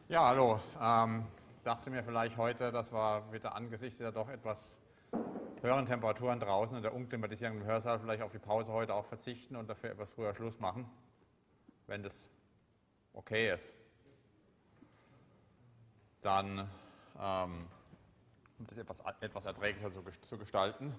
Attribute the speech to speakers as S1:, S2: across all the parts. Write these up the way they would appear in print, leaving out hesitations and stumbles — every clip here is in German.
S1: Ja, hallo. Dachte mir vielleicht heute, dass wir wieder angesichts der doch etwas höheren Temperaturen draußen und der Unklimatisierung im Hörsaal vielleicht auf die Pause heute auch verzichten und dafür etwas früher Schluss machen, wenn das okay ist. Dann um das etwas erträglicher zu gestalten.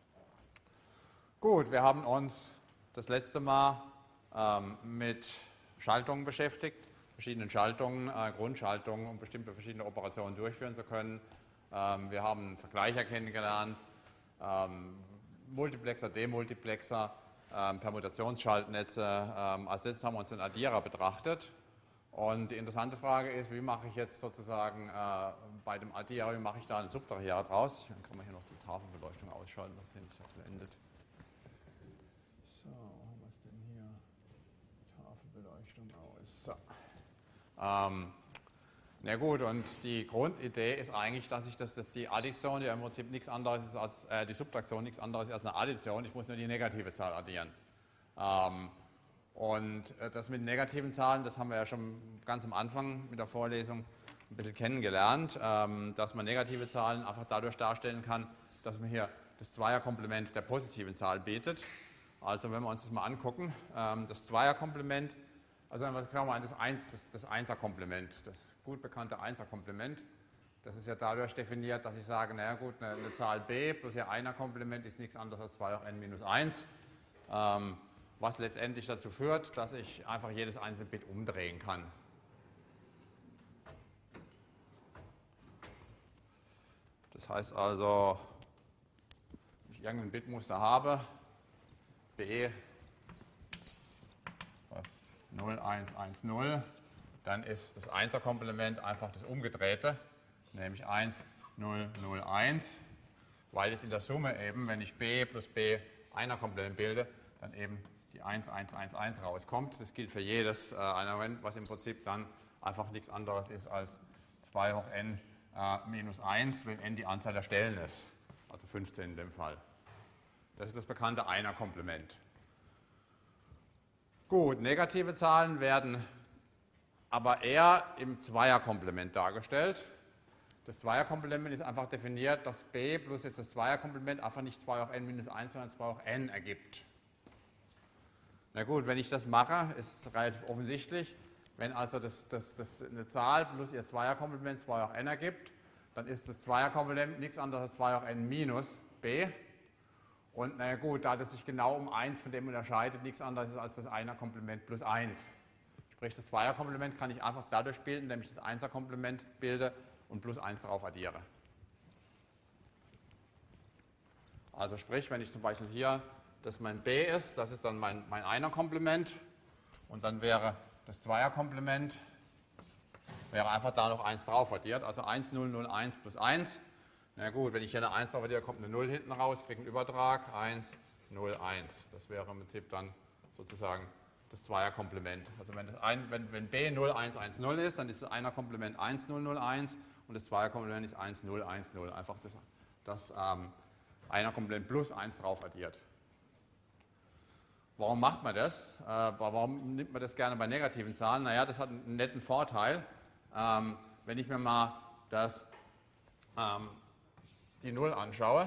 S1: Gut, wir haben uns das letzte Mal mit Schaltungen beschäftigt, verschiedenen Schaltungen, Grundschaltungen, um bestimmte verschiedene Operationen durchführen zu können. Wir haben Vergleicher kennengelernt, Multiplexer, Demultiplexer, Permutationsschaltnetze. Als letztes haben wir uns den Addierer betrachtet. Und die interessante Frage ist, wie mache ich jetzt sozusagen bei dem Addierer, wie mache ich da ein Subtrahiat raus? Dann kann man hier noch die Tafelbeleuchtung ausschalten, das hinten blendet. So, haben wir es denn hier? Tafelbeleuchtung aus. So. Na gut, und die Grundidee ist eigentlich, dass die Addition ja im Prinzip nichts anderes ist als die Subtraktion nichts anderes ist als eine Addition. Ich muss nur die negative Zahl addieren. Und das mit negativen Zahlen, das haben wir ja schon ganz am Anfang mit der Vorlesung ein bisschen kennengelernt, dass man negative Zahlen einfach dadurch darstellen kann, dass man hier das Zweierkomplement der positiven Zahl bietet. Also wenn wir uns das mal angucken, das Zweierkomplement, also schauen wir mal das Einserkomplement, das gut bekannte Einserkomplement, das ist ja dadurch definiert, dass ich sage, naja gut, eine Zahl b plus ihr Einerkomplement ist nichts anderes als 2 hoch n minus 1, was letztendlich dazu führt, dass ich einfach jedes einzelne Bit umdrehen kann. Das heißt also, wenn ich irgendein Bitmuster habe, b 0, 1, 1, 0, dann ist das Einserkomplement einfach das Umgedrehte, nämlich 1, 0, 0, 1, weil es in der Summe eben, wenn ich b plus b Einerkomplement bilde, dann eben die 1, 1, 1, 1 rauskommt. Das gilt für jedes Einerkomplement, was im Prinzip dann einfach nichts anderes ist als 2 hoch n minus 1, wenn n die Anzahl der Stellen ist, also 15 in dem Fall. Das ist das bekannte Einerkomplement. Gut, negative Zahlen werden aber eher im Zweierkomplement dargestellt. Das Zweierkomplement ist einfach definiert, dass b plus jetzt das Zweierkomplement einfach nicht 2 hoch n minus 1, sondern 2 hoch n ergibt. Na gut, wenn ich das mache, ist es relativ offensichtlich. Wenn also eine Zahl plus ihr Zweierkomplement 2 hoch n ergibt, dann ist das Zweierkomplement nichts anderes als 2 hoch n minus b. Und na gut, da das sich genau um 1 von dem unterscheidet, nichts anderes ist als das Einerkomplement plus 1. Sprich, das Zweierkomplement kann ich einfach dadurch bilden, indem ich das Einserkomplement bilde und plus 1 drauf addiere. Also sprich, wenn ich zum Beispiel hier, das mein b ist, das ist dann mein Einerkomplement und dann wäre das Zweierkomplement, wäre einfach da noch 1 drauf addiert, also 1, 0, 0, 1 plus 1. Na gut, wenn ich hier eine 1 drauf addiere, kommt eine 0 hinten raus, kriege einen Übertrag, 1, 0, 1. Das wäre im Prinzip dann sozusagen das Zweierkomplement. Also wenn b 0, 1, 1, 0 ist, dann ist das Einerkomplement 1, 0, 0, 1 und das Zweierkomplement ist 1, 0, 1, 0. Einfach das Einerkomplement plus 1 drauf addiert. Warum macht man das? Warum nimmt man das gerne bei negativen Zahlen? Naja, das hat einen netten Vorteil. Wenn ich mir mal die 0 anschaue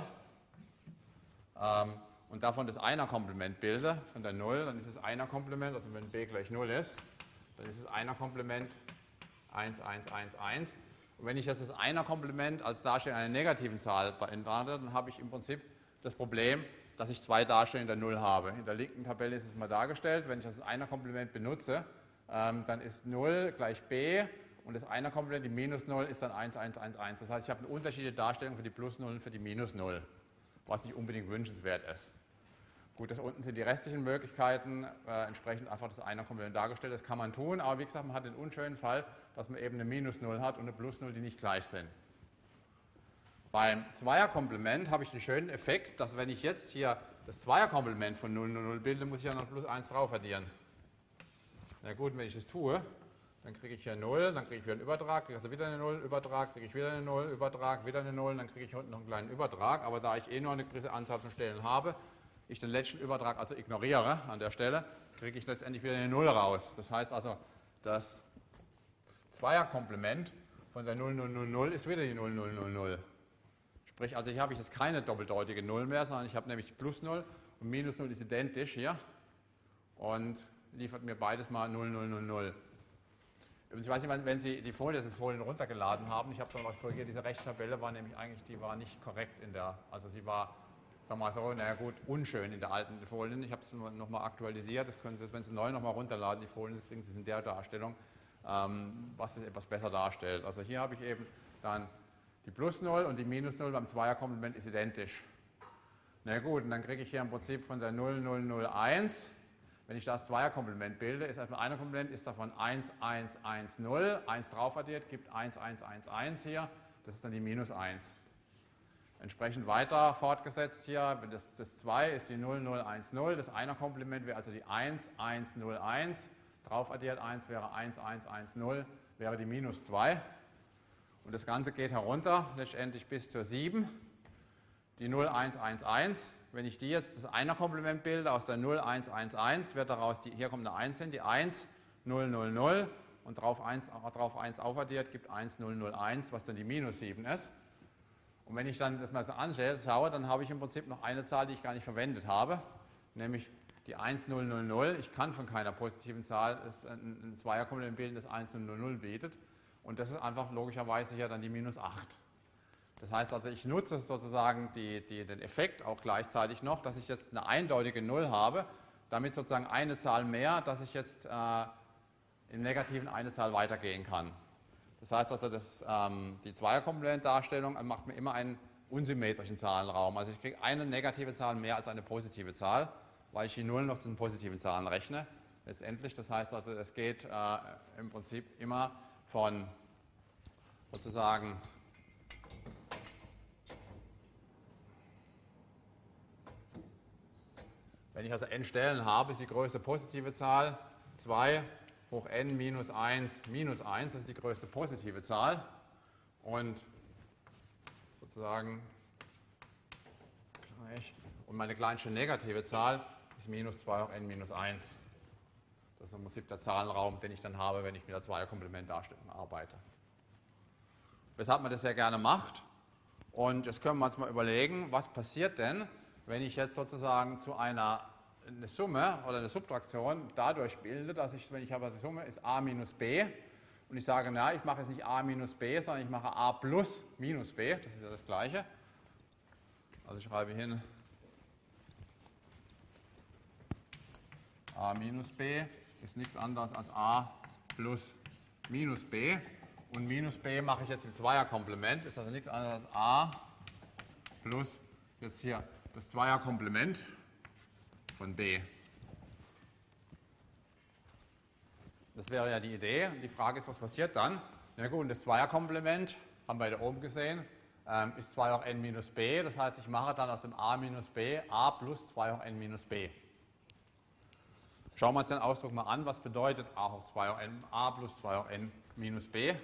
S1: und davon das Einerkomplement bilde, von der 0, dann ist das Einerkomplement, also wenn b gleich 0 ist, dann ist das Einerkomplement 1, 1, 1, 1. Und wenn ich das Einerkomplement als Darstellung einer negativen Zahl beantrage, dann habe ich im Prinzip das Problem, dass ich zwei Darstellungen der 0 habe. In der linken Tabelle ist es mal dargestellt, wenn ich das Einerkomplement benutze, dann ist 0 gleich b. Und das Einerkomplement, die minus 0, ist dann 1, 1, 1, 1. Das heißt, ich habe eine unterschiedliche Darstellung für die plus 0 und für die minus 0, was nicht unbedingt wünschenswert ist. Gut, das unten sind die restlichen Möglichkeiten, entsprechend einfach das Einerkomplement dargestellt. Das kann man tun, aber wie gesagt, man hat den unschönen Fall, dass man eben eine minus 0 hat und eine plus 0, die nicht gleich sind. Beim Zweierkomplement habe ich den schönen Effekt, dass wenn ich jetzt hier das Zweierkomplement von 0, 0, 0 bilde, muss ich ja noch plus 1 drauf addieren. Na gut, wenn ich das tue, dann kriege ich hier 0, dann kriege ich wieder einen Übertrag, kriege also wieder eine 0, Übertrag, kriege ich wieder eine 0, Übertrag, wieder eine 0, dann kriege ich unten noch einen kleinen Übertrag. Aber da ich nur eine gewisse Anzahl von Stellen habe, ich den letzten Übertrag also ignoriere an der Stelle, kriege ich letztendlich wieder eine 0 raus. Das heißt also, das Zweierkomplement von der 0, 0, 0, 0 ist wieder die 0, 0, 0, 0. Sprich, also hier habe ich jetzt keine doppeldeutige 0 mehr, sondern ich habe nämlich plus 0 und minus 0 ist identisch hier und liefert mir beides mal 0, 0, 0, 0. Ich weiß nicht, wenn Sie die Folien runtergeladen haben, ich habe da was korrigiert, diese Rechtstabelle war nämlich eigentlich, die war nicht korrekt in der, also sie war, sagen wir mal so, naja gut, unschön in der alten Folien. Ich habe es nochmal aktualisiert, das können Sie, wenn Sie neu nochmal runterladen, die Folien, kriegen Sie es in der Darstellung, was es etwas besser darstellt. Also hier habe ich eben dann die plus 0 und die minus 0 beim Zweierkomplement ist identisch. Na gut, und dann kriege ich hier im Prinzip von der 0, 0, 0, 1, wenn ich das Zweierkomplement bilde, ist erstmal einer Komplement, ist davon 1, 1, 1, 0, 1 drauf addiert, gibt 1, 1, 1, 1 hier, das ist dann die minus 1. Entsprechend weiter fortgesetzt hier, das 2 ist die 0, 0, 1, 0, das Einerkomplement wäre also die 1, 1, 0, 1, drauf addiert 1 wäre 1, 1, 1, 0, wäre die minus 2. Und das Ganze geht herunter, letztendlich bis zur 7, die 0, 1, 1, 1. Wenn ich die jetzt das Einerkomplement bilde, aus der 0, 1, 1, 1, wird daraus, hier kommt eine 1 hin, die 1, 0, 0, 0 und drauf 1 aufaddiert, gibt 1, 0, 0, 1, was dann die minus 7 ist. Und wenn ich dann das mal so anschaue, dann habe ich im Prinzip noch eine Zahl, die ich gar nicht verwendet habe, nämlich die 1, 0, 0, 0. Ich kann von keiner positiven Zahl ein Zweierkomplement bilden, das 1, 0, 0, 0 bietet. Und das ist einfach logischerweise hier dann die minus 8. Das heißt also, ich nutze sozusagen den Effekt auch gleichzeitig noch, dass ich jetzt eine eindeutige 0 habe, damit sozusagen eine Zahl mehr, dass ich jetzt im Negativen eine Zahl weitergehen kann. Das heißt also, die Zweierkomplementdarstellung macht mir immer einen unsymmetrischen Zahlenraum. Also ich kriege eine negative Zahl mehr als eine positive Zahl, weil ich die Nullen noch zu den positiven Zahlen rechne. Letztendlich, das heißt also, es geht im Prinzip immer von sozusagen wenn ich also n Stellen habe, ist die größte positive Zahl 2 hoch n minus 1, das ist die größte positive Zahl. Und sozusagen gleich, und meine kleinste negative Zahl ist minus 2 hoch n minus 1. Das ist im Prinzip der Zahlenraum, den ich dann habe, wenn ich mit der Zweierkomplementdarstellung arbeite. Weshalb man das sehr gerne macht. Und jetzt können wir uns mal überlegen, was passiert denn, wenn ich jetzt sozusagen zu eine Summe oder eine Subtraktion dadurch bilde, dass ich, wenn ich habe, die Summe ist a minus b und ich sage, na, ich mache jetzt nicht a minus b, sondern ich mache a plus minus b, das ist ja das Gleiche. Also ich schreibe hin a minus b ist nichts anderes als a plus minus b und minus b mache ich jetzt im Zweierkomplement, ist also nichts anderes als a plus jetzt hier das Zweierkomplement von b. Das wäre ja die Idee. Und die Frage ist, was passiert dann? Na gut, und das Zweierkomplement, haben wir da oben gesehen, ist 2 hoch n minus b. Das heißt, ich mache dann aus dem a minus b a plus 2 hoch n minus b. Schauen wir uns den Ausdruck mal an. Was bedeutet a hoch 2 hoch n, a plus 2 hoch n minus b?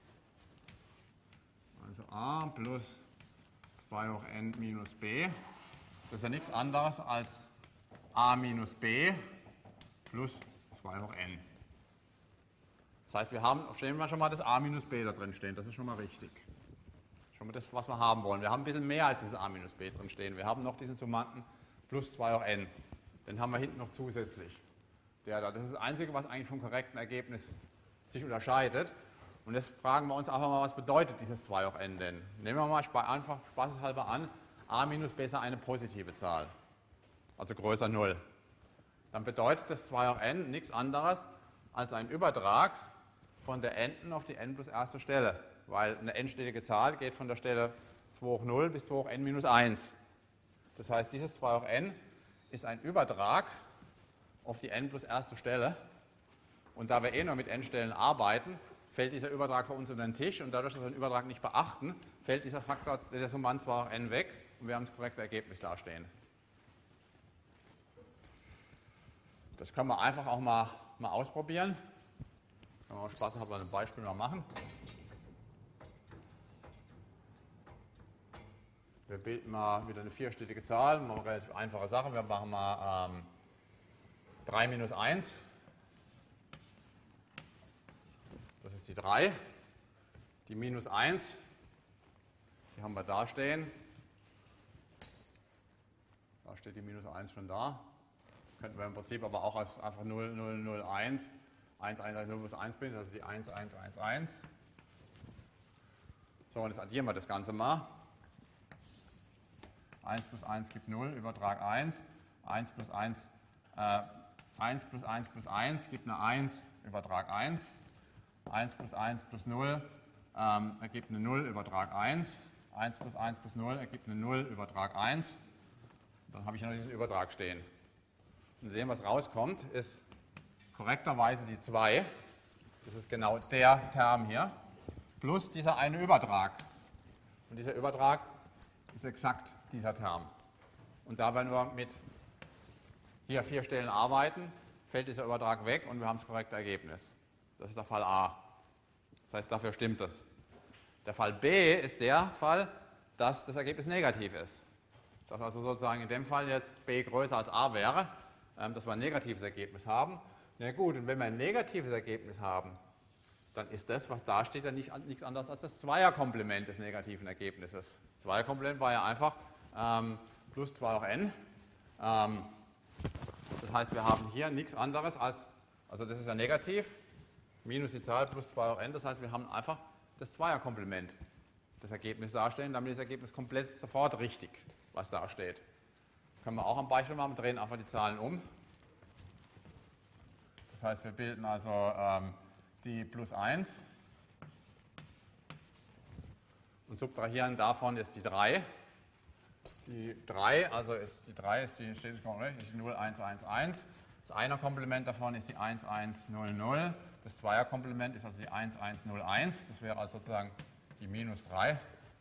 S1: Also a plus 2 hoch n minus b. Das ist ja nichts anderes als a minus b plus 2 hoch n. Das heißt, wir haben schon mal das a minus b da drin stehen. Das ist schon mal richtig. Schon mal das, was wir haben wollen. Wir haben ein bisschen mehr als dieses a minus b drin stehen. Wir haben noch diesen Summanden plus 2 hoch n. Den haben wir hinten noch zusätzlich. Das ist das Einzige, was eigentlich vom korrekten Ergebnis sich unterscheidet. Und jetzt fragen wir uns einfach mal, was bedeutet dieses 2 hoch n denn? Nehmen wir mal einfach spaßeshalber an, a minus b ist eine positive Zahl, also größer 0. Dann bedeutet das 2 hoch n nichts anderes als ein Übertrag von der n auf die n plus erste Stelle, weil eine n-stellige Zahl geht von der Stelle 2 hoch 0 bis 2 hoch n minus 1. Das heißt, dieses 2 hoch n ist ein Übertrag auf die n plus erste Stelle. Und da wir nur mit n-Stellen arbeiten, fällt dieser Übertrag für uns unter den Tisch und dadurch, dass wir den Übertrag nicht beachten, fällt dieser Faktor, der Summand 2 hoch n weg und wir haben das korrekte Ergebnis dastehen. Das können wir einfach auch mal ausprobieren. Wenn wir Spaß haben, ein Beispiel mal machen. Wir bilden mal wieder eine vierstellige Zahl, machen eine relativ einfache Sache. Wir machen mal 3 minus 1. Das ist die 3. Die minus 1, die haben wir da stehen. Da steht die minus 1 schon da. Könnten wir im Prinzip aber auch als einfach 0, 0, 0, 1, 1, 1, 1, 0 plus 1 bilden, also die 1, 1, 1, 1. So, und jetzt addieren wir das Ganze mal. 1 plus 1 gibt 0, Übertrag 1. 1 plus 1 plus 1 gibt eine 1, Übertrag 1. 1 plus 1 plus 0 ergibt eine 0, Übertrag 1. 1 plus 1 plus 0 ergibt eine 0, Übertrag 1. Dann habe ich noch diesen Übertrag stehen. Und sehen, was rauskommt, ist korrekterweise die 2. Das ist genau der Term hier. Plus dieser eine Übertrag. Und dieser Übertrag ist exakt dieser Term. Und da, wenn wir mit hier 4 Stellen arbeiten, fällt dieser Übertrag weg und wir haben das korrekte Ergebnis. Das ist der Fall A. Das heißt, dafür stimmt das. Der Fall B ist der Fall, dass das Ergebnis negativ ist. Dass also sozusagen in dem Fall jetzt B größer als A wäre, dass wir ein negatives Ergebnis haben. Na gut, und wenn wir ein negatives Ergebnis haben, dann ist das, was da steht, ja nichts anderes als das Zweierkomplement des negativen Ergebnisses. Das Zweierkomplement war ja einfach plus 2 hoch n. Das heißt, wir haben hier nichts anderes als, also das ist ja negativ, minus die Zahl plus 2 hoch n. Das heißt, wir haben einfach das Zweierkomplement des Ergebnisses darstellen, damit ist das Ergebnis komplett sofort richtig, was da steht. Können wir auch am Beispiel machen, wir drehen einfach die Zahlen um. Das heißt, wir bilden also die plus 1 und subtrahieren davon jetzt die 3. Die 3, also ist die 3 ist die stetig korrekt, die 0, 1, 1, 1. Das Einer-Komplement davon ist die 1, 1, 0, 0. Das Zweierkomplement ist also die 1, 1, 0, 1. Das wäre also sozusagen die minus 3.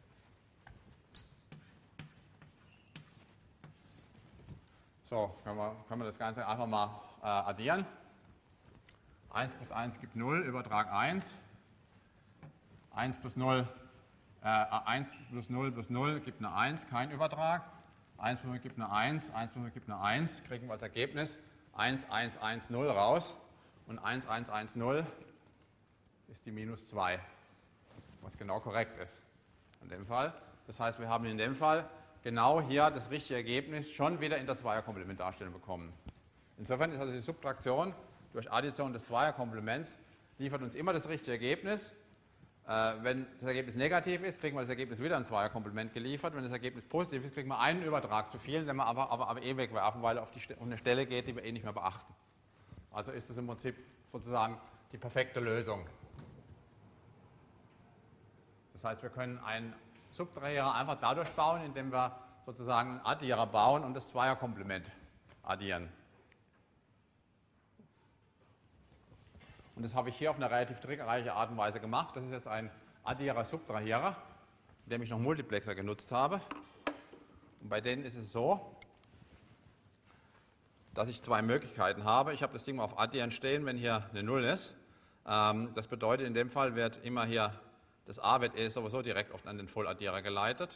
S1: So, können wir das Ganze einfach mal addieren. 1 plus 1 gibt 0, Übertrag 1. 1 plus 0 plus 0 gibt eine 1, kein Übertrag. 1 plus 0 gibt eine 1, 1 plus 0 gibt eine 1. Kriegen wir als Ergebnis 1, 1, 1, 0 raus. Und 1, 1, 1, 0 ist die minus 2, was genau korrekt ist in dem Fall. Das heißt, wir haben in dem Fall genau hier das richtige Ergebnis schon wieder in der Zweierkomplementarstellung bekommen. Insofern ist also die Subtraktion durch Addition des Zweierkomplements liefert uns immer das richtige Ergebnis. Wenn das Ergebnis negativ ist, kriegen wir das Ergebnis wieder ein Zweierkomplement geliefert. Wenn das Ergebnis positiv ist, kriegen wir einen Übertrag zu viel, den wir aber eh wegwerfen, weil er auf eine Stelle geht, die wir eh nicht mehr beachten. Also ist es im Prinzip sozusagen die perfekte Lösung. Das heißt, wir können einen Subtrahierer einfach dadurch bauen, indem wir sozusagen einen Addierer bauen und das Zweierkomplement addieren. Und das habe ich hier auf eine relativ trickreiche Art und Weise gemacht. Das ist jetzt ein Addierer-Subtrahierer, in dem ich noch Multiplexer genutzt habe. Und bei denen ist es so, dass ich 2 Möglichkeiten habe. Ich habe das Ding mal auf Addieren stehen, wenn hier eine 0 ist. Das bedeutet, in dem Fall wird immer hier, das A wird sowieso direkt oft an den Volladdierer geleitet.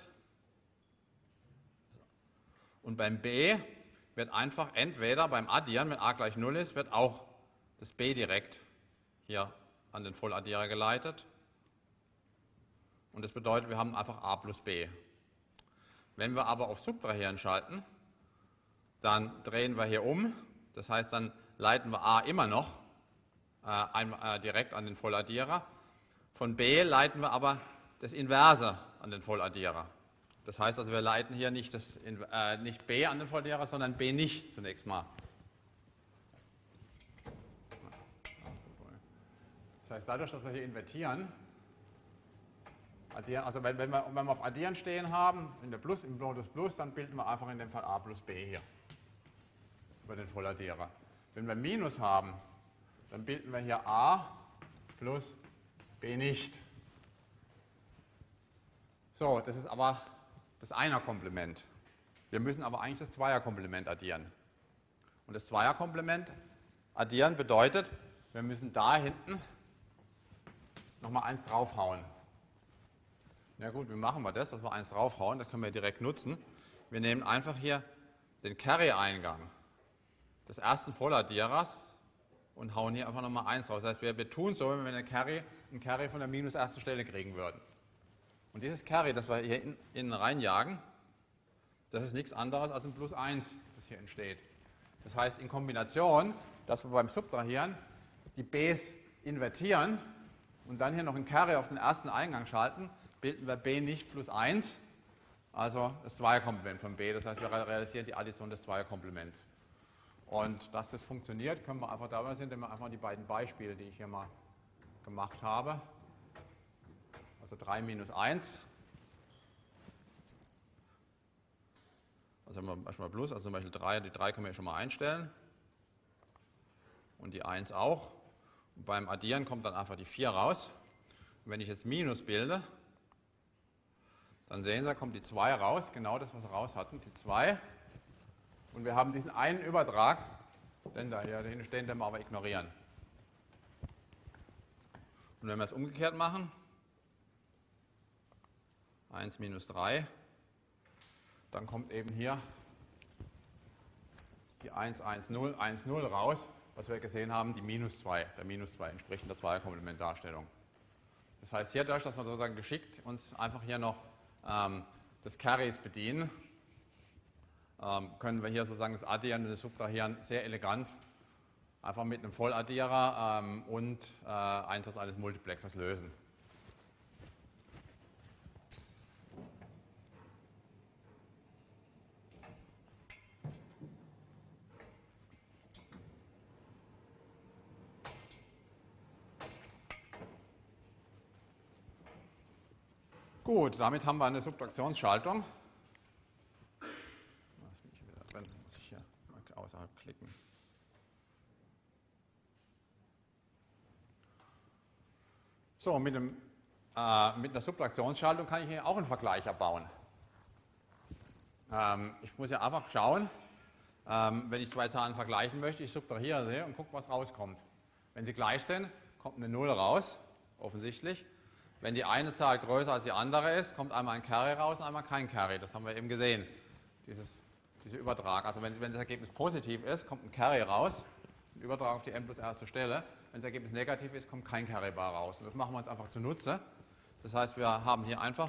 S1: Und beim B wird einfach entweder beim Addieren, wenn A gleich 0 ist, wird auch das B direkt hier an den Volladdierer geleitet. Und das bedeutet, wir haben einfach A plus B. Wenn wir aber auf Subtrahieren schalten, dann drehen wir hier um. Das heißt, dann leiten wir A immer noch direkt an den Volladdierer. Von B leiten wir aber das Inverse an den Volladdierer. Das heißt also, wir leiten hier nicht B an den Volladdierer, sondern B nicht zunächst mal. Das heißt, dadurch, dass wir hier invertieren, also wenn wir auf Addieren stehen haben, im Modus Plus, dann bilden wir einfach in dem Fall A plus B hier über den Volladdierer. Wenn wir Minus haben, dann bilden wir hier A plus B nicht. So, das ist aber das Einer-Komplement. Wir müssen aber eigentlich das Zweierkomplement addieren. Und das Zweierkomplement addieren bedeutet, wir müssen da hinten nochmal 1 draufhauen. Na gut, wie machen wir das, dass wir 1 draufhauen? Das können wir direkt nutzen. Wir nehmen einfach hier den Carry-Eingang des ersten Volladdierers und hauen hier einfach nochmal 1 raus. Das heißt, wir tun so, wenn wir einen Carry von der minus ersten Stelle kriegen würden. Und dieses Carry, das wir hier innen reinjagen, das ist nichts anderes als ein Plus 1, das hier entsteht. Das heißt, in Kombination, dass wir beim Subtrahieren die B's invertieren und dann hier noch ein Carry auf den ersten Eingang schalten, bilden wir B nicht plus 1, also das Zweierkomplement von B. Das heißt, wir realisieren die Addition des Zweierkomplements. Und dass das funktioniert, können wir einfach dabei sehen, indem wir einfach die beiden Beispiele, die ich hier mal gemacht habe, also 3 minus 1, also haben wir erstmal Plus, also zum Beispiel 3, die 3 können wir schon mal einstellen und die 1 auch. Und beim Addieren kommt dann einfach die 4 raus. Und wenn ich jetzt Minus bilde, dann sehen Sie, da kommt die 2 raus, genau das, was wir raus hatten, die 2. Und wir haben diesen einen Übertrag, den da hier dahinter stehen, den wir aber ignorieren. Und wenn wir es umgekehrt machen, 1 minus 3, dann kommt eben hier die 1, 1, 0, 1, 0 raus, was wir gesehen haben, die minus 2. Der minus 2 entspricht der Zweierkomplementdarstellung. Das heißt, hier dadurch, dass wir sozusagen geschickt uns einfach hier noch des Carrys bedienen, können wir hier sozusagen das Addieren und das Subtrahieren sehr elegant einfach mit einem Volladdierer und Einsatz eines Multiplexers lösen. Gut, damit haben wir eine Subtraktionsschaltung. Muss ich hier mal außerhalb klicken. So, mit einer Subtraktionsschaltung kann ich hier auch einen Vergleicher bauen. Ich muss ja einfach schauen, wenn ich zwei Zahlen vergleichen möchte, ich subtrahiere sie und gucke, was rauskommt. Wenn sie gleich sind, kommt eine 0 raus, offensichtlich. Wenn die eine Zahl größer als die andere ist, kommt einmal ein Carry raus und einmal kein Carry. Das haben wir eben gesehen, dieser Übertrag. Also wenn das Ergebnis positiv ist, kommt ein Carry raus, ein Übertrag auf die n plus erste Stelle. Wenn das Ergebnis negativ ist, kommt kein Carry-Bar raus. Und das machen wir uns einfach zunutze. Das heißt, wir haben hier einfach,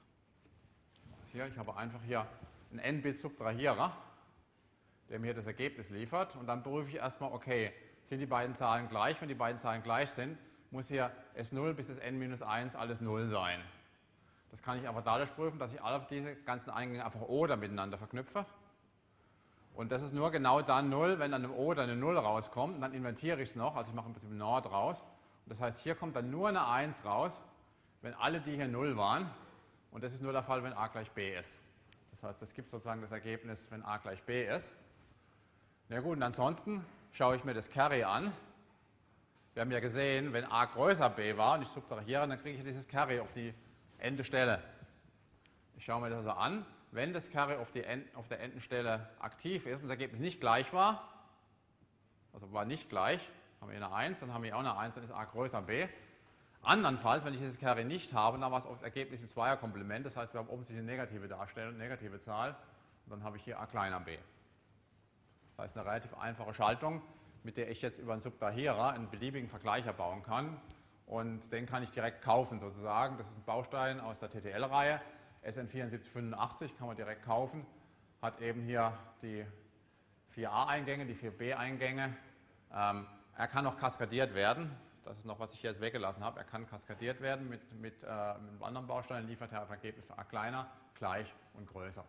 S1: ich habe einfach hier einen n-Bit-Subtrahierer, der mir das Ergebnis liefert. Und dann prüfe ich erstmal, okay, sind die beiden Zahlen gleich? Wenn die beiden Zahlen gleich sind, muss hier S0 bis das n-1 alles 0 sein. Das kann ich aber dadurch prüfen, dass ich alle diese ganzen Eingänge einfach oder miteinander verknüpfe. Und das ist nur genau dann 0, wenn an einem oder eine 0 rauskommt. Und dann invertiere ich es noch, also ich mache ein bisschen NOR draus. Und das heißt, hier kommt dann nur eine 1 raus, wenn alle die hier 0 waren. Und das ist nur der Fall, wenn a gleich b ist. Das heißt, es gibt sozusagen das Ergebnis, wenn a gleich b ist. Na gut, und ansonsten schaue ich mir das Carry an. Wir haben ja gesehen, wenn a größer b war und ich subtrahiere, dann kriege ich dieses Carry auf die n. Stelle. Ich schaue mir das also an. Wenn das Carry auf der n. Stelle aktiv ist und das Ergebnis nicht gleich war, also war nicht gleich, haben wir hier eine 1, dann haben wir auch eine 1, dann ist a größer b. Andernfalls, wenn ich dieses Carry nicht habe, dann war es auf das Ergebnis im Zweierkomplement, das heißt, wir haben offensichtlich eine negative Darstellung, eine negative Zahl, und dann habe ich hier a kleiner b. Das heißt, eine relativ einfache Schaltung, mit der ich jetzt über einen Subtrahierer einen beliebigen Vergleicher bauen kann. Und den kann ich direkt kaufen sozusagen. Das ist ein Baustein aus der TTL-Reihe. SN7485 kann man direkt kaufen. Hat eben hier die 4a-Eingänge, die 4b-Eingänge. Er kann noch kaskadiert werden. Das ist noch, was ich hier jetzt weggelassen habe. Er kann kaskadiert werden mit einem anderen Baustein. Liefert er auf Ergebnis für a kleiner, gleich und größer.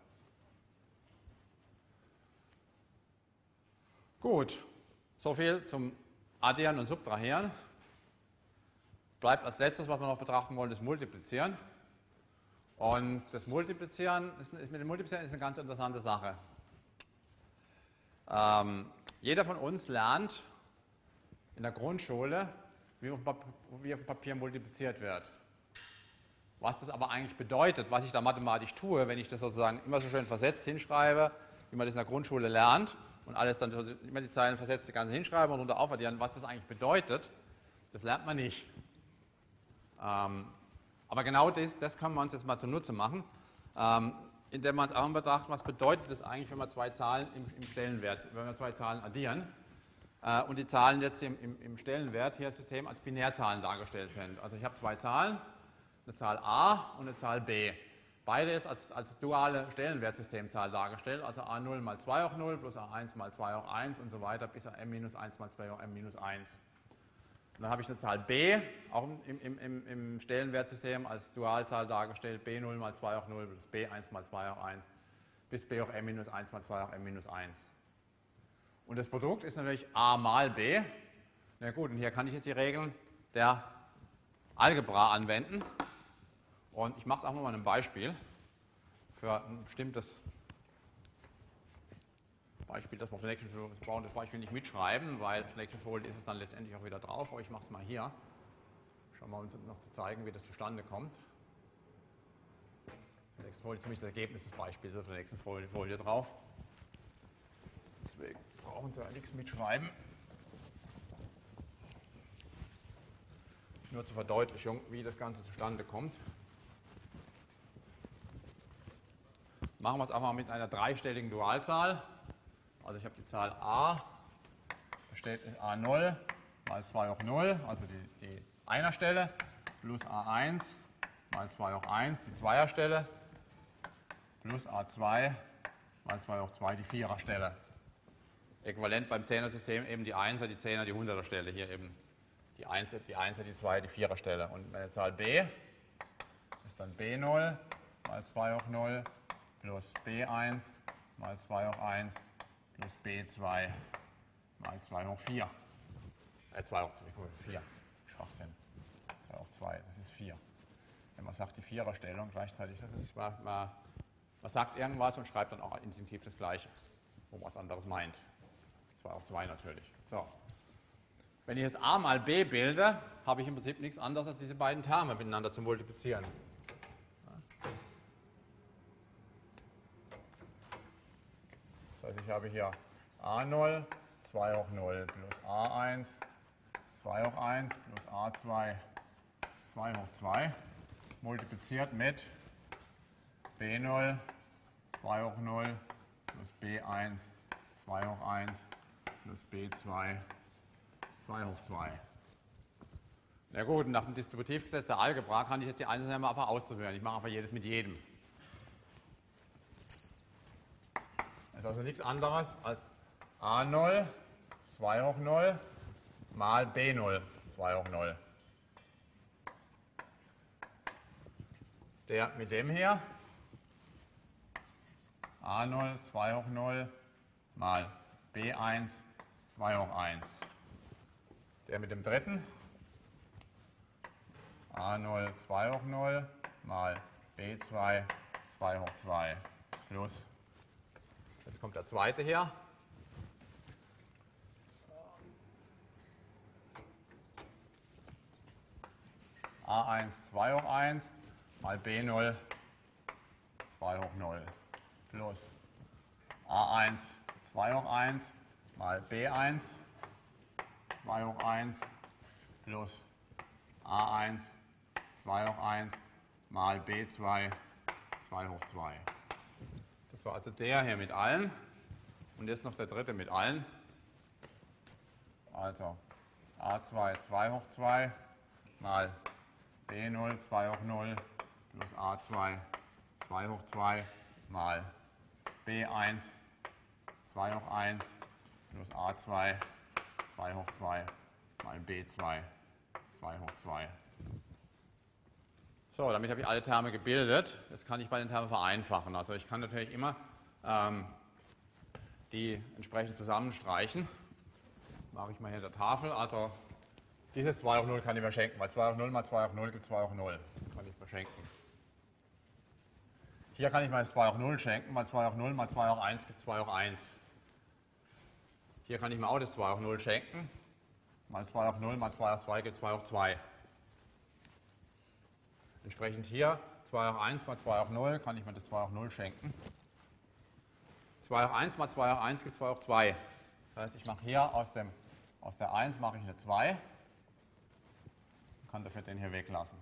S1: Gut. Soviel zum Addieren und Subtrahieren. Bleibt als letztes, was wir noch betrachten wollen, das Multiplizieren. Und das Multiplizieren mit dem Multiplizieren ist eine ganz interessante Sache. Jeder von uns lernt in der Grundschule, wie auf dem Papier multipliziert wird. Was das aber eigentlich bedeutet, was ich da mathematisch tue, wenn ich das sozusagen immer so schön versetzt hinschreibe, wie man das in der Grundschule lernt, und alles dann immer die Zeilen versetzt, die ganze hinschreiben und runter aufaddieren, was das eigentlich bedeutet, das lernt man nicht. Aber genau das können wir uns jetzt mal zunutze machen, indem wir uns auch mal betrachten, was bedeutet das eigentlich, wenn wir zwei Zahlen im Stellenwert, wenn wir zwei Zahlen addieren. und die Zahlen jetzt im Stellenwert hier System als Binärzahlen dargestellt sind. Also ich habe zwei Zahlen, eine Zahl a und eine Zahl b. Beide ist als duale Stellenwertsystemzahl dargestellt, also a0 mal 2 hoch 0 plus a1 mal 2 hoch 1 und so weiter bis a m-1 mal 2 hoch m-1. Und dann habe ich eine Zahl b, auch im Stellenwertsystem als Dualzahl dargestellt, b0 mal 2 hoch 0 plus b1 mal 2 hoch 1 bis b hoch m-1 mal 2 hoch m-1. Und das Produkt ist natürlich a mal b. Na gut, und hier kann ich jetzt die Regeln der Algebra anwenden. Und ich mache es auch mal ein Beispiel für ein bestimmtes Beispiel, das wir brauchen das Beispiel nicht mitschreiben, weil auf der nächsten Folie ist es dann letztendlich auch wieder drauf, aber ich mache es mal hier. Schauen wir uns noch zu zeigen, wie das zustande kommt. Auf der nächsten Folie ist nämlich das Ergebnis des Beispiels auf der nächsten Folie drauf. Deswegen brauchen Sie ja nichts mitschreiben. Nur zur Verdeutlichung, wie das Ganze zustande kommt. Machen wir es einfach mal mit einer dreistelligen Dualzahl. Also ich habe die Zahl a, besteht in a0 mal 2 hoch 0, also die Einerstelle, plus a1 mal 2 hoch 1, die Zweierstelle, plus a2 mal 2 hoch 2, die Viererstelle. Äquivalent beim Zehnersystem eben die Einser, die Zehner, die Hunderterstelle, hier eben die Einser, die Zweier, die Viererstelle. Und meine Zahl b ist dann b0 mal 2 hoch 0 plus b1 mal 2 hoch 1 plus b2 mal 2 hoch 4. 2 hoch 4. Schwachsinn. 2 hoch 2, das ist 4. Wenn man sagt, die Viererstellung gleichzeitig, das ist, man sagt irgendwas und schreibt dann auch instinktiv das Gleiche, wo man was anderes meint. 2 hoch 2 natürlich. So. Wenn ich jetzt a mal b bilde, habe ich im Prinzip nichts anderes als diese beiden Terme miteinander zu multiplizieren. Das heißt, ich habe hier a0, 2 hoch 0 plus a1, 2 hoch 1 plus a2, 2 hoch 2, multipliziert mit b0, 2 hoch 0 plus b1, 2 hoch 1 plus b2, 2 hoch 2. Na gut, nach dem Distributivgesetz der Algebra kann ich jetzt die Einzelnen einfach ausprobieren. Ich mache einfach jedes mit jedem. Das ist also nichts anderes als a0, 2 hoch 0 mal b0, 2 hoch 0. Der mit dem hier, a0, 2 hoch 0 mal b1, 2 hoch 1. Der mit dem dritten, a0, 2 hoch 0 mal b2, 2 hoch 2 plus, jetzt kommt der zweite her, a1, 2 hoch 1 mal b0, 2 hoch 0 plus a1, 2 hoch 1 mal b1, 2 hoch 1 plus a1, 2 hoch 1 mal b2, 2 hoch 2. Das war also der hier mit allen und jetzt noch der dritte mit allen. Also a2, 2 hoch 2 mal b0, 2 hoch 0 plus a2, 2 hoch 2 mal b1, 2 hoch 1 plus a2, 2 hoch 2 mal b2, 2 hoch 2. So, damit habe ich alle Terme gebildet. Jetzt kann ich bei den Termen vereinfachen. Also ich kann natürlich immer die entsprechend zusammenstreichen. Mache ich mal hier in der Tafel. Also diese 2 hoch 0 kann ich mir schenken, weil 2 hoch 0 mal 2 hoch 0 gibt 2 hoch 0. Das kann ich mir schenken. Hier kann ich mal 2 hoch 0 schenken, weil 2 hoch 0 mal 2 hoch 1 gibt 2 hoch 1. Hier kann ich mir auch das 2 hoch 0 schenken, mal 2 hoch 0 mal 2 hoch 2 gibt 2 hoch 2. Entsprechend hier 2 hoch 1 mal 2 hoch 0 kann ich mir das 2 hoch 0 schenken. 2 hoch 1 mal 2 hoch 1 gibt 2 hoch 2. Das heißt, ich mache hier aus der 1 mache ich eine 2 und kann dafür den hier weglassen.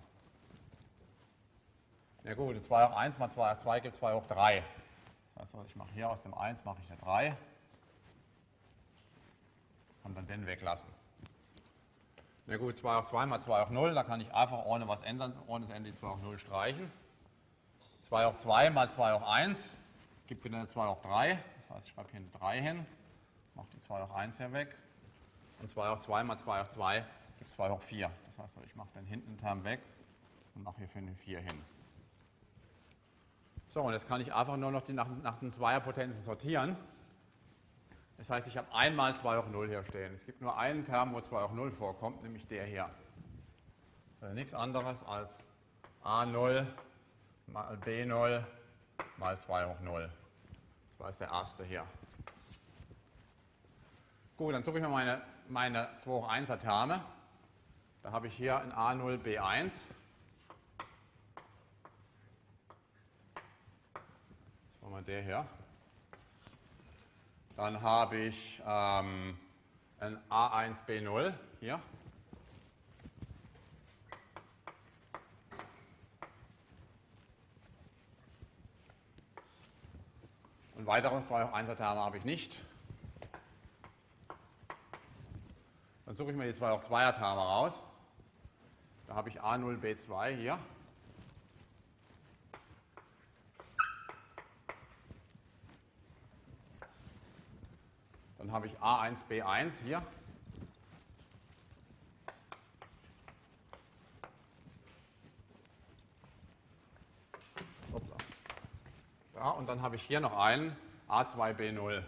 S1: Ja gut, 2 hoch 1 mal 2 hoch 2 gibt 2 hoch 3. Das heißt, ich mache hier aus dem 1 mache ich eine 3. kann dann den weglassen. Na gut, 2 hoch 2 mal 2 hoch 0, da kann ich einfach ohne was ändern, ohne das Ende die 2 hoch 0 streichen. 2 hoch 2 mal 2 hoch 1 gibt wieder eine 2 hoch 3, das heißt ich schreibe hier eine 3 hin, mache die 2 hoch 1 hier weg. Und 2 hoch 2 mal 2 hoch 2 gibt 2 hoch 4. Das heißt, ich mache den hinten den Term weg und mache hier für eine 4 hin. So, und jetzt kann ich einfach nur noch nach den Zweierpotenzen sortieren. Das heißt, ich habe einmal 2 hoch 0 hier stehen. Es gibt nur einen Term, wo 2 hoch 0 vorkommt, nämlich der hier. Also nichts anderes als a0 mal b0 mal 2 hoch 0. Das war jetzt der erste hier. Gut, dann suche ich mir meine 2 hoch 1er Terme. Da habe ich hier ein a0 b1. Das war mal der hier. Dann habe ich ein a1 b0 hier. Und weitere 2 hoch 1er Terme habe ich nicht. Dann suche ich mir die 2 hoch 2er Terme raus. Da habe ich a0 b2 hier. Dann habe ich a1 b1 hier. Ja, und dann habe ich hier noch einen a2 b0.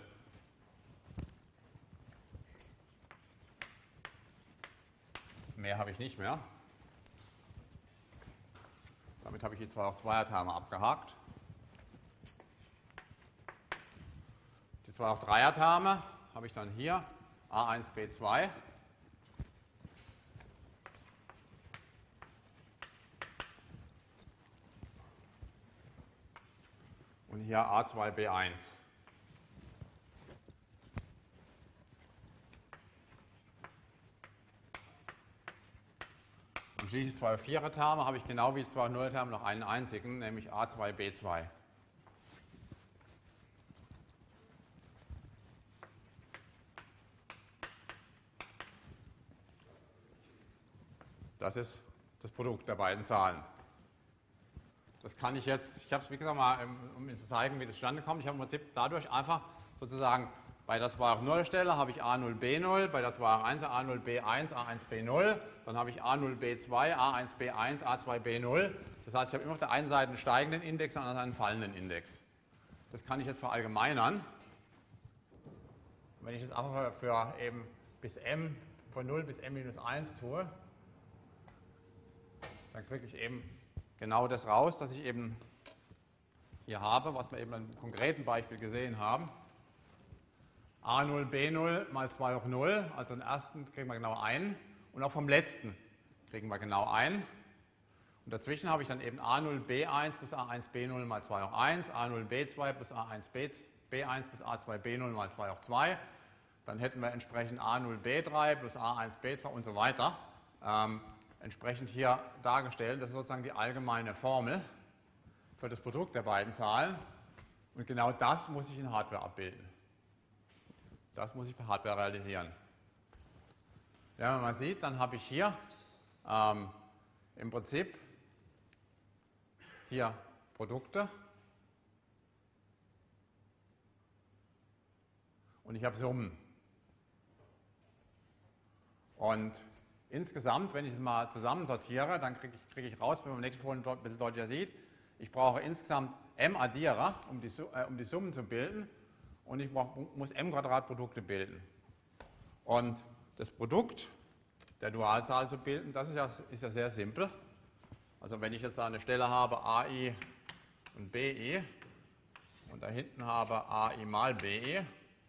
S1: Mehr habe ich nicht mehr. Damit habe ich die 2 hoch 2er Terme abgehakt. Die 2 hoch 3er Terme habe ich dann hier a1 b2. Und hier a2 b1. Und schließlich 2 hoch 4er Terme habe ich genau wie die 2 hoch 0er Terme noch einen einzigen, nämlich a2 b2. Das ist das Produkt der beiden Zahlen. Das kann ich jetzt, ich habe es wie gesagt mal, um Ihnen zu zeigen, wie das zustande kommt. Ich habe im Prinzip dadurch einfach sozusagen bei der 2 hoch 0 Stelle habe ich a0 b0, bei der 2 hoch 1 a0 b1, a1 b0, dann habe ich a0 b2, a1 b1, a2 b0. Das heißt, ich habe immer auf der einen Seite einen steigenden Index und auf der anderen einen fallenden Index. Das kann ich jetzt verallgemeinern. Wenn ich das einfach für eben bis m von 0 bis m minus 1 tue, dann kriege ich eben genau das raus, das ich eben hier habe, was wir eben im konkreten Beispiel gesehen haben. a0 b0 mal 2 hoch 0, also den ersten kriegen wir genau einen und auch vom letzten kriegen wir genau einen. Und dazwischen habe ich dann eben a0 b1 plus a1 b0 mal 2 hoch 1, a0 b2 plus a1 b1 plus a2 b0 mal 2 hoch 2. Dann hätten wir entsprechend a0 b3 plus a1 b2 und so weiter. Entsprechend hier dargestellt. Das ist sozusagen die allgemeine Formel für das Produkt der beiden Zahlen. Und genau das muss ich in Hardware abbilden. Das muss ich per Hardware realisieren. Ja, wenn man sieht, dann habe ich hier im Prinzip hier Produkte und ich habe Summen. Und insgesamt, wenn ich es mal zusammensortiere, dann kriege ich raus, wenn man im nächsten Folie ein bisschen deutlicher sieht, ich brauche insgesamt m Addierer, um die Summen zu bilden, und ich muss m Quadratprodukte bilden. Und das Produkt der Dualzahl zu bilden, das ist ja sehr simpel. Also wenn ich jetzt eine Stelle habe AI und BE und da hinten habe AI mal BE,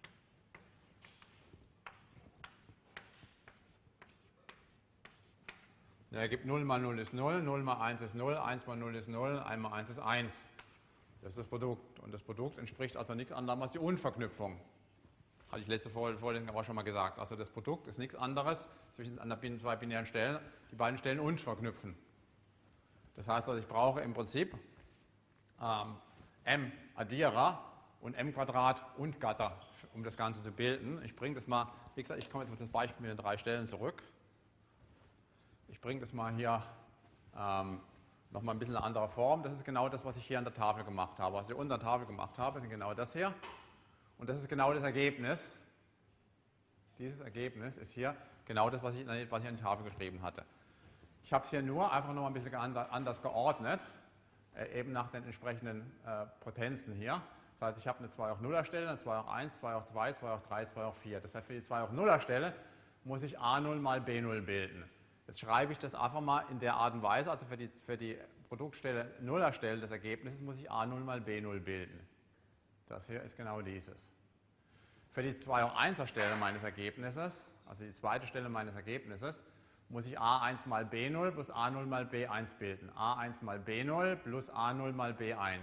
S1: der ergibt 0 mal 0 ist 0, 0 mal 1 ist 0, 1 mal 0 ist 0, 1 mal 1 ist 1. Das ist das Produkt. Und das Produkt entspricht also nichts anderem als die Unverknüpfung. Hatte ich letzte Vorlesung aber schon mal gesagt. Also das Produkt ist nichts anderes zwischen zwei binären Stellen, die beiden Stellen unverknüpfen. Das heißt also, ich brauche im Prinzip m Addierer und m² und Gatter, um das Ganze zu bilden. Ich bringe das mal, wie gesagt, ich komme jetzt auf das Beispiel mit den 3 Stellen zurück. Ich bringe das mal hier nochmal ein bisschen in anderer Form. Das ist genau das, was ich hier an der Tafel gemacht habe. Was ich unter der Tafel gemacht habe, ist genau das hier. Und das ist genau das Ergebnis. Dieses Ergebnis ist hier genau das, was ich an die Tafel geschrieben hatte. Ich habe es hier nur einfach noch ein bisschen anders geordnet, eben nach den entsprechenden Potenzen hier. Das heißt, ich habe eine 2 hoch 0er Stelle, eine 2 hoch 1, 2 hoch 2, 2 hoch 3, 2 hoch 4. Das heißt, für die 2 hoch 0er Stelle muss ich A0 mal B0 bilden. Jetzt schreibe ich das einfach mal in der Art und Weise, also für die Produktstelle 0er Stelle des Ergebnisses muss ich A0 mal B0 bilden. Das hier ist genau dieses. Für die 2 hoch 1er Stelle meines Ergebnisses, also die zweite Stelle meines Ergebnisses, muss ich A1 mal B0 plus A0 mal B1 bilden. A1 mal B0 plus A0 mal B1.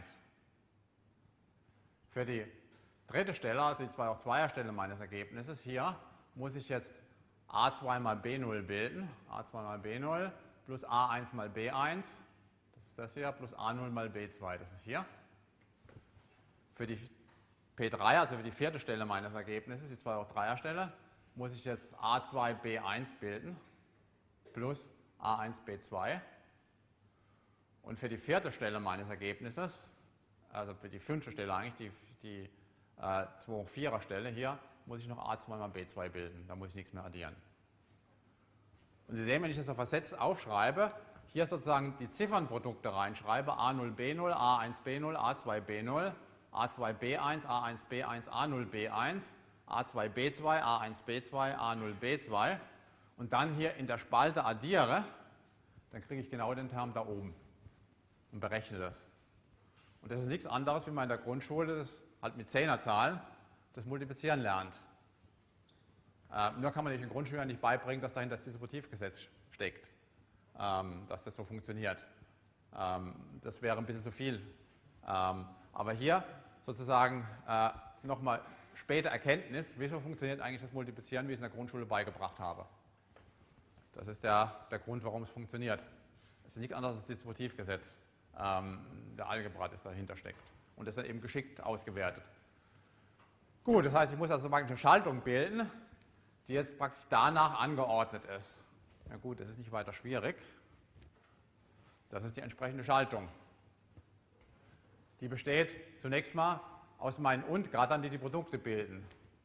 S1: Für die dritte Stelle, also die 2 hoch 2er Stelle meines Ergebnisses, hier muss ich jetzt A2 mal B0 bilden. A2 mal B0 plus A1 mal B1, das ist das hier, plus A0 mal B2, das ist hier. Für die P3, also für die vierte Stelle meines Ergebnisses, die 2 hoch 3er Stelle, muss ich jetzt A2 B1 bilden plus A1 B2. Und für die vierte Stelle meines Ergebnisses, also für die fünfte Stelle eigentlich, die 2 hoch 4er Stelle hier, muss ich noch A2 mal B2 bilden. Da muss ich nichts mehr addieren. Und Sie sehen, wenn ich das so versetzt aufschreibe, hier sozusagen die Ziffernprodukte reinschreibe, A0 B0, A1 B0, A2 B0, A2 B1, A1 B1, A0 B1, A2 B2, A1 B2, A0 B2 und dann hier in der Spalte addiere, dann kriege ich genau den Term da oben und berechne das. Und das ist nichts anderes, wie man in der Grundschule das halt mit Zehnerzahlen das Multiplizieren lernt. Nur kann man nicht den Grundschülern nicht beibringen, dass dahinter das Distributivgesetz steckt, dass das so funktioniert. Das wäre ein bisschen zu viel. Aber hier sozusagen nochmal späte Erkenntnis, wieso funktioniert eigentlich das Multiplizieren, wie ich es in der Grundschule beigebracht habe. Das ist der Grund, warum es funktioniert. Es ist nichts anderes als das Distributivgesetz der Algebra, das dahinter steckt. Und das ist dann eben geschickt ausgewertet. Gut, das heißt, ich muss also praktisch eine Schaltung bilden, die jetzt praktisch danach angeordnet ist. Na gut, das ist nicht weiter schwierig. Das ist die entsprechende Schaltung. Die besteht zunächst mal aus meinen Und-Gattern, die die Produkte bilden.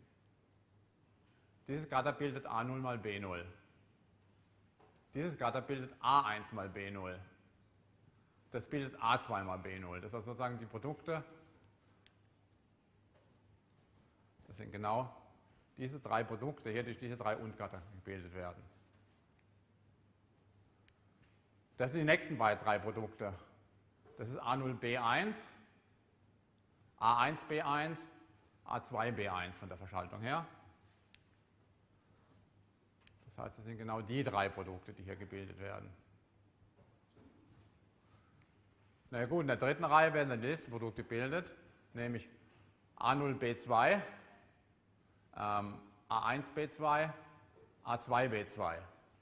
S1: Dieses Gatter bildet A0 mal B0. Dieses Gatter bildet A1 mal B0. Das bildet A2 mal B0. Das sind sozusagen die Produkte. Das sind genau diese 3 Produkte hier, durch diese 3 Und-Gatter gebildet werden. Das sind die nächsten 3 Produkte. Das ist A0 B1, A1 B1, A2 B1 von der Verschaltung her. Das heißt, das sind genau die 3 Produkte, die hier gebildet werden. Na gut, in der dritten Reihe werden dann die nächsten Produkte gebildet, nämlich A0 B2, A1 B2, A2 B2.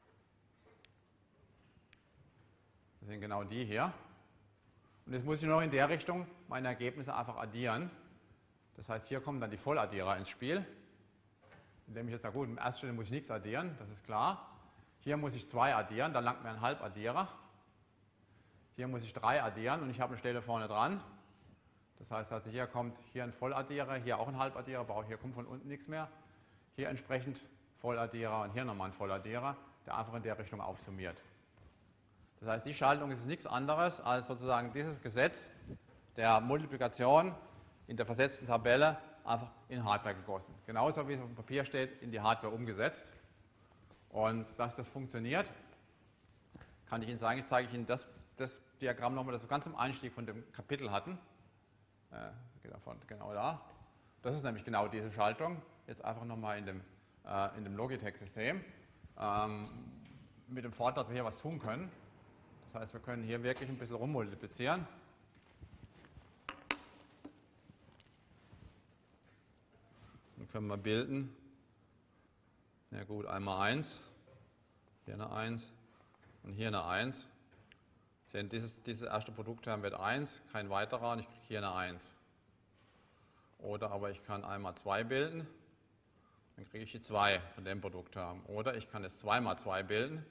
S1: Das sind genau die hier. Und jetzt muss ich noch in der Richtung meine Ergebnisse einfach addieren. Das heißt, hier kommen dann die Volladdierer ins Spiel. Indem ich jetzt sage, gut, in der ersten Stelle muss ich nichts addieren, das ist klar. Hier muss ich 2 addieren, dann langt mir ein Halbaddierer. Hier muss ich 3 addieren und ich habe eine Stelle vorne dran. Das heißt also, hier kommt hier ein Volladdierer, hier auch ein Halbaddierer, hier kommt von unten nichts mehr. Hier entsprechend Volladdierer und hier nochmal ein Volladdierer, der einfach in der Richtung aufsummiert. Das heißt, die Schaltung ist nichts anderes als sozusagen dieses Gesetz der Multiplikation in der versetzten Tabelle einfach in Hardware gegossen. Genauso wie es auf dem Papier steht, in die Hardware umgesetzt. Und dass das funktioniert, kann ich Ihnen sagen. Ich zeige Ihnen das Diagramm nochmal, das wir ganz am Einstieg von dem Kapitel hatten. Geht davon genau da. Das ist nämlich genau diese Schaltung. Jetzt einfach nochmal in dem Logitech-System. Mit dem Vorteil, dass wir hier was tun können. Das heißt, wir können hier wirklich ein bisschen rummultiplizieren. Dann können wir bilden. Ja gut, einmal 1, hier eine 1 und hier eine 1. Denn dieses erste Produktterm wird 1, kein weiterer, und ich kriege hier eine 1. Oder aber ich kann einmal 2 bilden, dann kriege ich die 2 von dem Produktterm. Oder ich kann es 2 mal 2 bilden,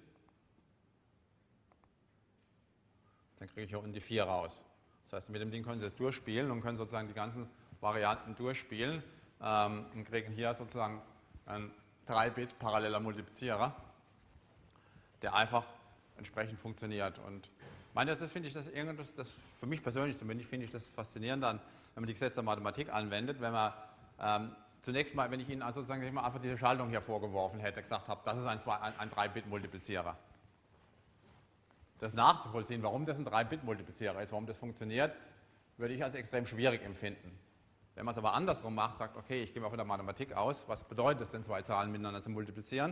S1: dann kriege ich hier unten die 4 raus. Das heißt, mit dem Ding können Sie es durchspielen und können sozusagen die ganzen Varianten durchspielen und kriegen hier sozusagen einen 3-Bit paralleler Multiplizierer, der einfach entsprechend funktioniert. Und ich meine, das finde ich das für mich persönlich zumindest finde ich das faszinierend dann, wenn man die Gesetze der Mathematik anwendet, wenn man zunächst mal, wenn ich Ihnen also sozusagen einfach diese Schaltung hier vorgeworfen hätte, gesagt habe, das ist ein 3-Bit-Multiplizierer. Das nachzuvollziehen, warum das ein 3-Bit-Multiplizierer ist, warum das funktioniert, würde ich als extrem schwierig empfinden. Wenn man es aber andersrum macht, sagt, okay, ich gehe mal von der Mathematik aus, was bedeutet es denn, 2 Zahlen miteinander zu multiplizieren?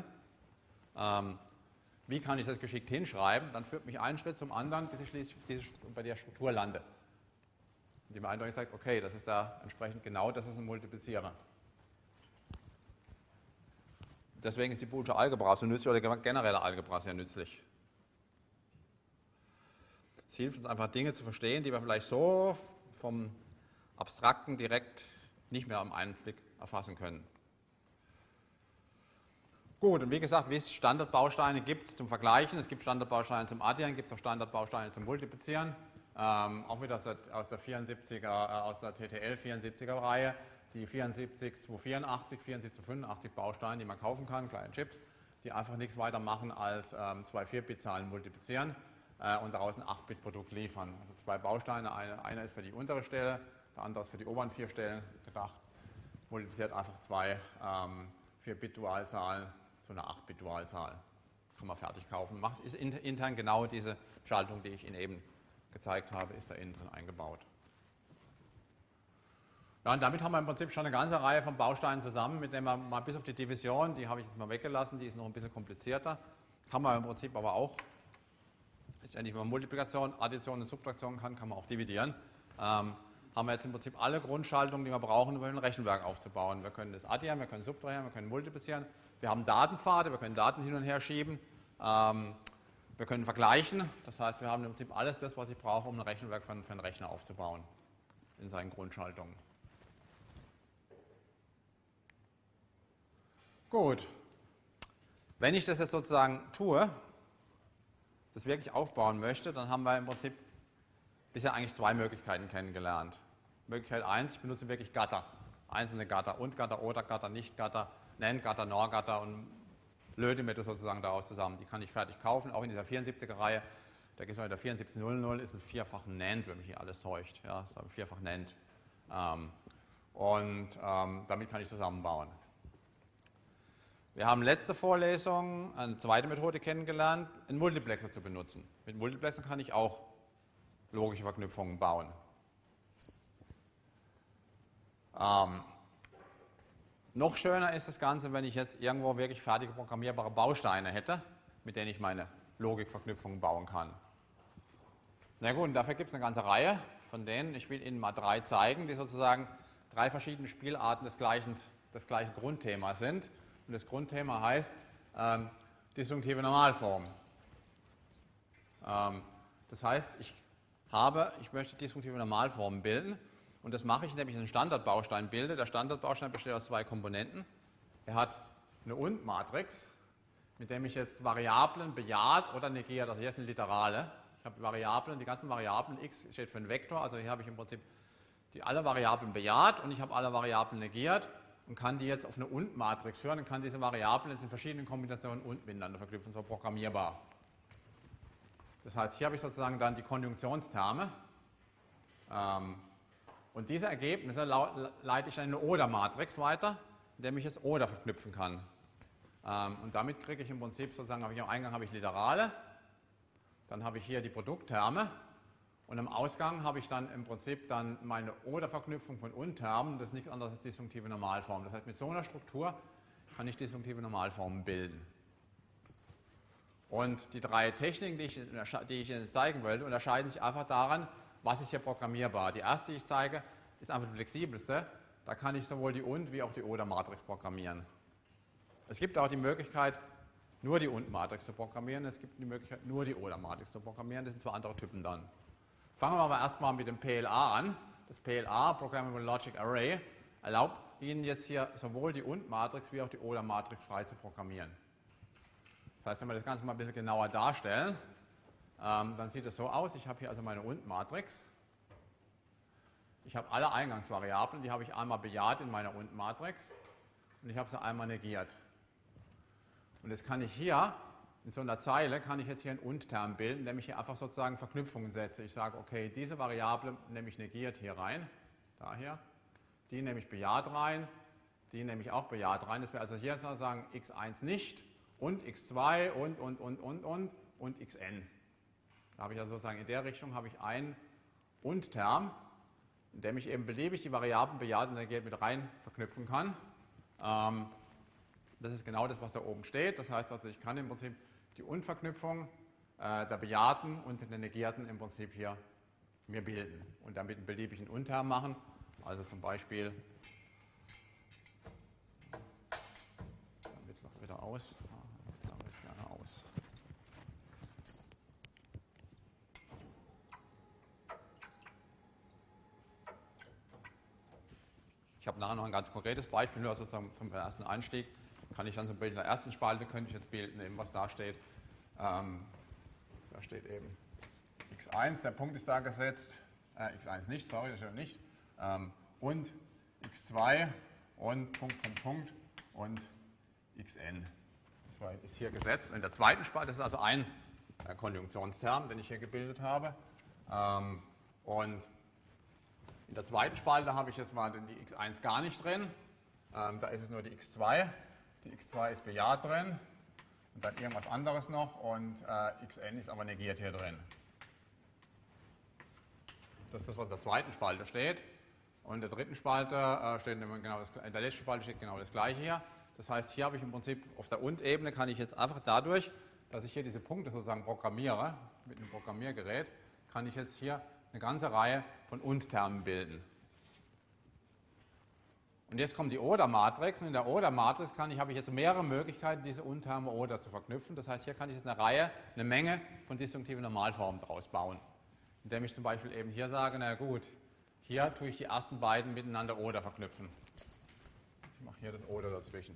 S1: Wie kann ich das geschickt hinschreiben? Dann führt mich ein Schritt zum anderen, bis ich schließlich bei der Struktur lande. Die mir eindeutig sagt, okay, das ist da entsprechend genau, das ist ein Multiplizierer. Deswegen ist die Boolsche Algebra so nützlich oder generelle Algebra sehr nützlich. Es hilft uns einfach, Dinge zu verstehen, die wir vielleicht so vom Abstrakten direkt nicht mehr am einen Blick erfassen können. Gut, und wie gesagt, wie es Standardbausteine gibt zum Vergleichen, es gibt Standardbausteine zum Addieren, gibt es auch Standardbausteine zum Multiplizieren, auch wieder aus der TTL 74er Reihe, die 74284, 7485 Bausteine, die man kaufen kann, kleine Chips, die einfach nichts weiter machen als 2 4-Bit-Zahlen multiplizieren und daraus ein 8-Bit-Produkt liefern. Also 2 Bausteine, einer ist für die untere Stelle, der andere ist für die oberen 4 Stellen gedacht, multipliziert einfach 2 4-Bit-Dualzahlen zu einer 8-Bit-Dualzahl. Kann man fertig kaufen. Ist intern genau diese Schaltung, die ich Ihnen eben gezeigt habe, ist da innen drin eingebaut. Ja, und damit haben wir im Prinzip schon eine ganze Reihe von Bausteinen zusammen, mit denen man mal bis auf die Division, die habe ich jetzt mal weggelassen, die ist noch ein bisschen komplizierter, kann man im Prinzip aber auch, letztendlich, wenn man Multiplikation, Addition und Subtraktion kann man auch dividieren. Haben wir jetzt im Prinzip alle Grundschaltungen, die wir brauchen, um ein Rechenwerk aufzubauen. Wir können das addieren, wir können subtrahieren, wir können multiplizieren. Wir haben Datenpfade, wir können Daten hin und her schieben. Wir können vergleichen. Das heißt, wir haben im Prinzip alles das, was ich brauche, um ein Rechenwerk für einen Rechner aufzubauen in seinen Grundschaltungen. Gut. Wenn ich das jetzt sozusagen tue, das wirklich aufbauen möchte, dann haben wir im Prinzip bisher eigentlich 2 Möglichkeiten kennengelernt. Möglichkeit 1, ich benutze wirklich Gatter, einzelne Gatter, und Gatter, oder Gatter, nicht Gatter, NAND Gatter, NOR Gatter und löte mir das sozusagen daraus zusammen. Die kann ich fertig kaufen, auch in dieser 74er Reihe. Da gibt es der 7400 ist ein 4-fach NAND, wenn mich nicht alles täuscht. Ja, das ist ein 4-fach NAND. Damit kann ich zusammenbauen. Wir haben letzte Vorlesung eine zweite Methode kennengelernt, einen Multiplexer zu benutzen. Mit Multiplexern kann ich auch logische Verknüpfungen bauen. Noch schöner ist das Ganze, wenn ich jetzt irgendwo wirklich fertige programmierbare Bausteine hätte, mit denen ich meine Logikverknüpfungen bauen kann. Na gut, und dafür gibt es eine ganze Reihe von denen. Ich will Ihnen mal 3 zeigen, die sozusagen 3 verschiedene Spielarten des gleichen Grundthemas sind. Und das Grundthema heißt disjunktive Normalform. Das heißt, ich möchte disjunktive Normalformen bilden. Und das mache ich, indem ich einen Standardbaustein bilde. Der Standardbaustein besteht aus 2 Komponenten. Er hat eine Und-Matrix, mit dem ich jetzt Variablen bejaht oder negiert. Also hier sind Literale. Ich habe Variablen, die ganzen Variablen, x steht für einen Vektor. Also hier habe ich im Prinzip alle Variablen bejaht und ich habe alle Variablen negiert und kann die jetzt auf eine Und-Matrix führen und kann diese Variablen jetzt in verschiedenen Kombinationen und miteinander verknüpfen, so programmierbar. Das heißt, hier habe ich sozusagen dann die Konjunktionsterme. Und diese Ergebnisse leite ich in eine Oder-Matrix weiter, indem ich jetzt Oder verknüpfen kann. Und damit kriege ich im Prinzip sozusagen, am Eingang habe ich Literale, dann habe ich hier die Produktterme und am Ausgang habe ich dann im Prinzip dann meine Oder-Verknüpfung von Und-Termen, das ist nichts anderes als disjunktive Normalformen. Das heißt, mit so einer Struktur kann ich disjunktive Normalformen bilden. Und die 3 Techniken, die ich Ihnen zeigen wollte, unterscheiden sich einfach daran, was ist hier programmierbar. Die erste, die ich zeige, ist einfach die flexibelste. Da kann ich sowohl die Und- wie auch die Oder-Matrix programmieren. Es gibt auch die Möglichkeit, nur die Und-Matrix zu programmieren. Es gibt die Möglichkeit, nur die Oder-Matrix zu programmieren. Das sind 2 andere Typen dann. Fangen wir aber erstmal mit dem PLA an. Das PLA, Programmable Logic Array, erlaubt Ihnen jetzt hier sowohl die Und-Matrix wie auch die Oder-Matrix frei zu programmieren. Das heißt, wenn wir das Ganze mal ein bisschen genauer darstellen, dann sieht es so aus, ich habe hier also meine Und-Matrix. Ich habe alle Eingangsvariablen, die habe ich einmal bejaht in meiner Und-Matrix und ich habe sie einmal negiert. Und jetzt kann ich hier, in so einer Zeile, kann ich jetzt hier einen Und-Term bilden, indem ich hier einfach sozusagen Verknüpfungen setze. Ich sage, okay, diese Variable nehme ich negiert hier rein, daher, die nehme ich bejaht rein, die nehme ich auch bejaht rein. Das wäre also hier sozusagen x1 nicht und x2 und xn. Da habe ich also sozusagen in der Richtung habe ich einen Und-Term, in dem ich eben beliebig die Variablen bejaht und negiert mit rein verknüpfen kann. Das ist genau das, was da oben steht. Das heißt also, ich kann im Prinzip die Und-Verknüpfung der bejahten und der negierten im Prinzip hier mir bilden und damit einen beliebigen Und-Term machen. Also zum Beispiel, damit noch wieder aus, ich glaube es gerne aus. Ich habe nachher noch ein ganz konkretes Beispiel, nur sozusagen zum ersten Einstieg. Kann ich dann zum Beispiel in der ersten Spalte, könnte ich jetzt bilden, eben was da steht. Da steht eben x1, der Punkt ist da gesetzt, x1 nicht, sorry, das steht nicht, und x2 und Punkt und xn. Das ist hier gesetzt. In der zweiten Spalte, das ist also ein Konjunktionsterm, den ich hier gebildet habe. Und in der zweiten Spalte habe ich jetzt mal die x1 gar nicht drin. Da ist es nur die x2. Die x2 ist bejaht drin. Und dann irgendwas anderes noch. Und xn ist aber negiert hier drin. Das ist das, was in der zweiten Spalte steht. Und in der dritten Spalte steht genau das, in der letzten Spalte steht genau das Gleiche hier. Das heißt, hier habe ich im Prinzip auf der Und-Ebene kann ich jetzt einfach dadurch, dass ich hier diese Punkte sozusagen programmiere, mit einem Programmiergerät, kann ich jetzt hier eine ganze Reihe von Und-Termen bilden. Und jetzt kommt die Oder-Matrix. Und in der Oder-Matrix habe ich jetzt mehrere Möglichkeiten, diese Und-Terme Oder zu verknüpfen. Das heißt, hier kann ich jetzt eine Menge von disjunktiven Normalformen draus bauen. Indem ich zum Beispiel eben hier sage, na gut, hier tue ich die ersten beiden miteinander Oder verknüpfen. Ich mache hier das Oder dazwischen.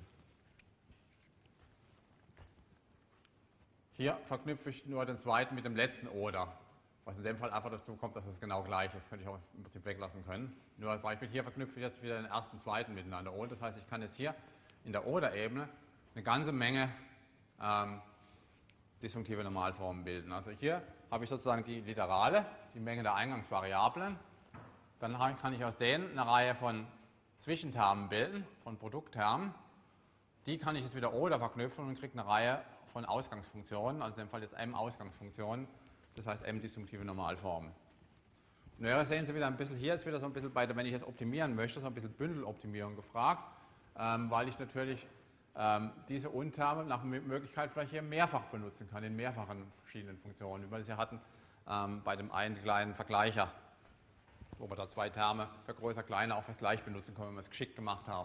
S1: Hier verknüpfe ich nur den zweiten mit dem letzten Oder. Was in dem Fall einfach dazu kommt, dass es genau gleich ist. Das könnte ich auch im Prinzip weglassen können. Nur als Beispiel, hier verknüpfe ich jetzt wieder den ersten und zweiten miteinander. Und das heißt, ich kann jetzt hier in der Oder-Ebene eine ganze Menge disjunktive Normalformen bilden. Also hier habe ich sozusagen die Literale, die Menge der Eingangsvariablen. Dann kann ich aus denen eine Reihe von Zwischentermen bilden, von Produkttermen. Die kann ich jetzt wieder Oder verknüpfen und kriege eine Reihe von Ausgangsfunktionen, also in dem Fall jetzt m Ausgangsfunktionen. Das heißt m disjunktive Normalformen. Und hier sehen Sie wieder ein bisschen, hier ist wieder so ein bisschen wenn ich jetzt optimieren möchte, so ein bisschen Bündeloptimierung gefragt, weil ich natürlich diese Und-Terme nach Möglichkeit vielleicht hier mehrfach benutzen kann, in mehrfachen verschiedenen Funktionen, wie wir das ja hatten bei dem einen kleinen Vergleicher, wo wir da zwei Terme für größer, kleiner auch gleich benutzen können, wenn wir es geschickt gemacht haben.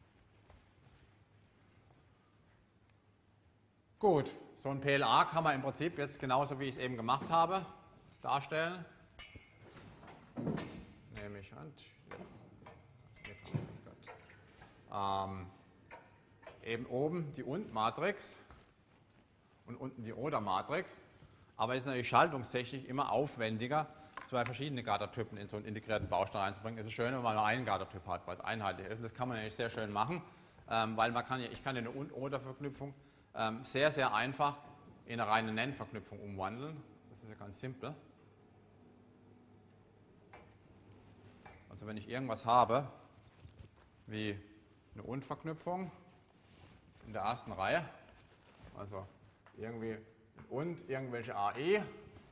S1: Gut, so ein PLA kann man im Prinzip jetzt genauso wie ich es eben gemacht habe, darstellen. Nehme ich an. Eben oben die Und-Matrix und unten die Oder-Matrix. Aber es ist natürlich schaltungstechnisch immer aufwendiger, zwei verschiedene Gattertypen in so einen integrierten Baustein einzubringen. Es ist schön, wenn man nur einen Gattertyp hat, weil es einheitlich ist. Und das kann man natürlich sehr schön machen, weil ich kann eine Und-Oder-Verknüpfung sehr, sehr einfach in eine reine NAND-Verknüpfung umwandeln. Das ist ja ganz simpel. Also wenn ich irgendwas habe, wie eine Und-Verknüpfung in der ersten Reihe, also irgendwie und irgendwelche AE,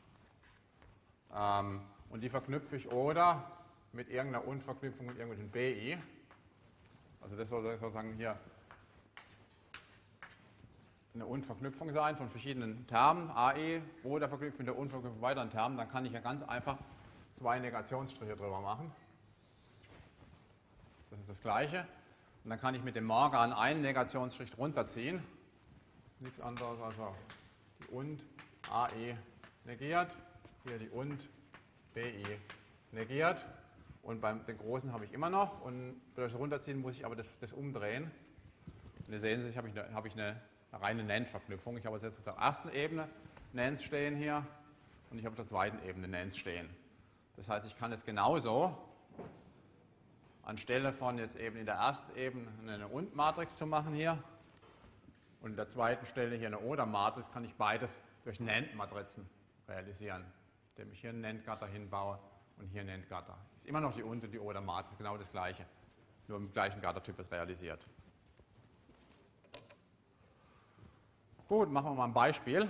S1: und die verknüpfe ich Oder mit irgendeiner Und-Verknüpfung mit irgendwelchen BI. Also das soll sozusagen hier eine Und-Verknüpfung sein von verschiedenen Termen, AE, oder verknüpft mit der Und-Verknüpfung weiteren Termen, dann kann ich ja ganz einfach zwei Negationsstriche drüber machen. Das ist das Gleiche. Und dann kann ich mit dem Morgan einen Negationsstrich runterziehen. Nichts anderes als die Und AE negiert, hier die Und BI negiert. und den großen habe ich immer noch. Und durch das Runterziehen muss ich aber das umdrehen. Und hier sehen Sie, habe ich eine reine NAND-Verknüpfung. Ich habe jetzt auf der ersten Ebene NANDs stehen hier und ich habe auf der zweiten Ebene NANDs stehen. Das heißt, ich kann es genauso anstelle von jetzt eben in der ersten Ebene eine Und-Matrix zu machen hier und in der zweiten Stelle hier eine Oder-Matrix, kann ich beides durch NAND-Matrizen realisieren, indem ich hier einen NAND-Gatter hinbaue und hier einen NAND-Gatter. Ist immer noch die Und- und die Oder-Matrix, genau das gleiche, nur im gleichen Gattertyp ist realisiert. Gut, machen wir mal ein Beispiel.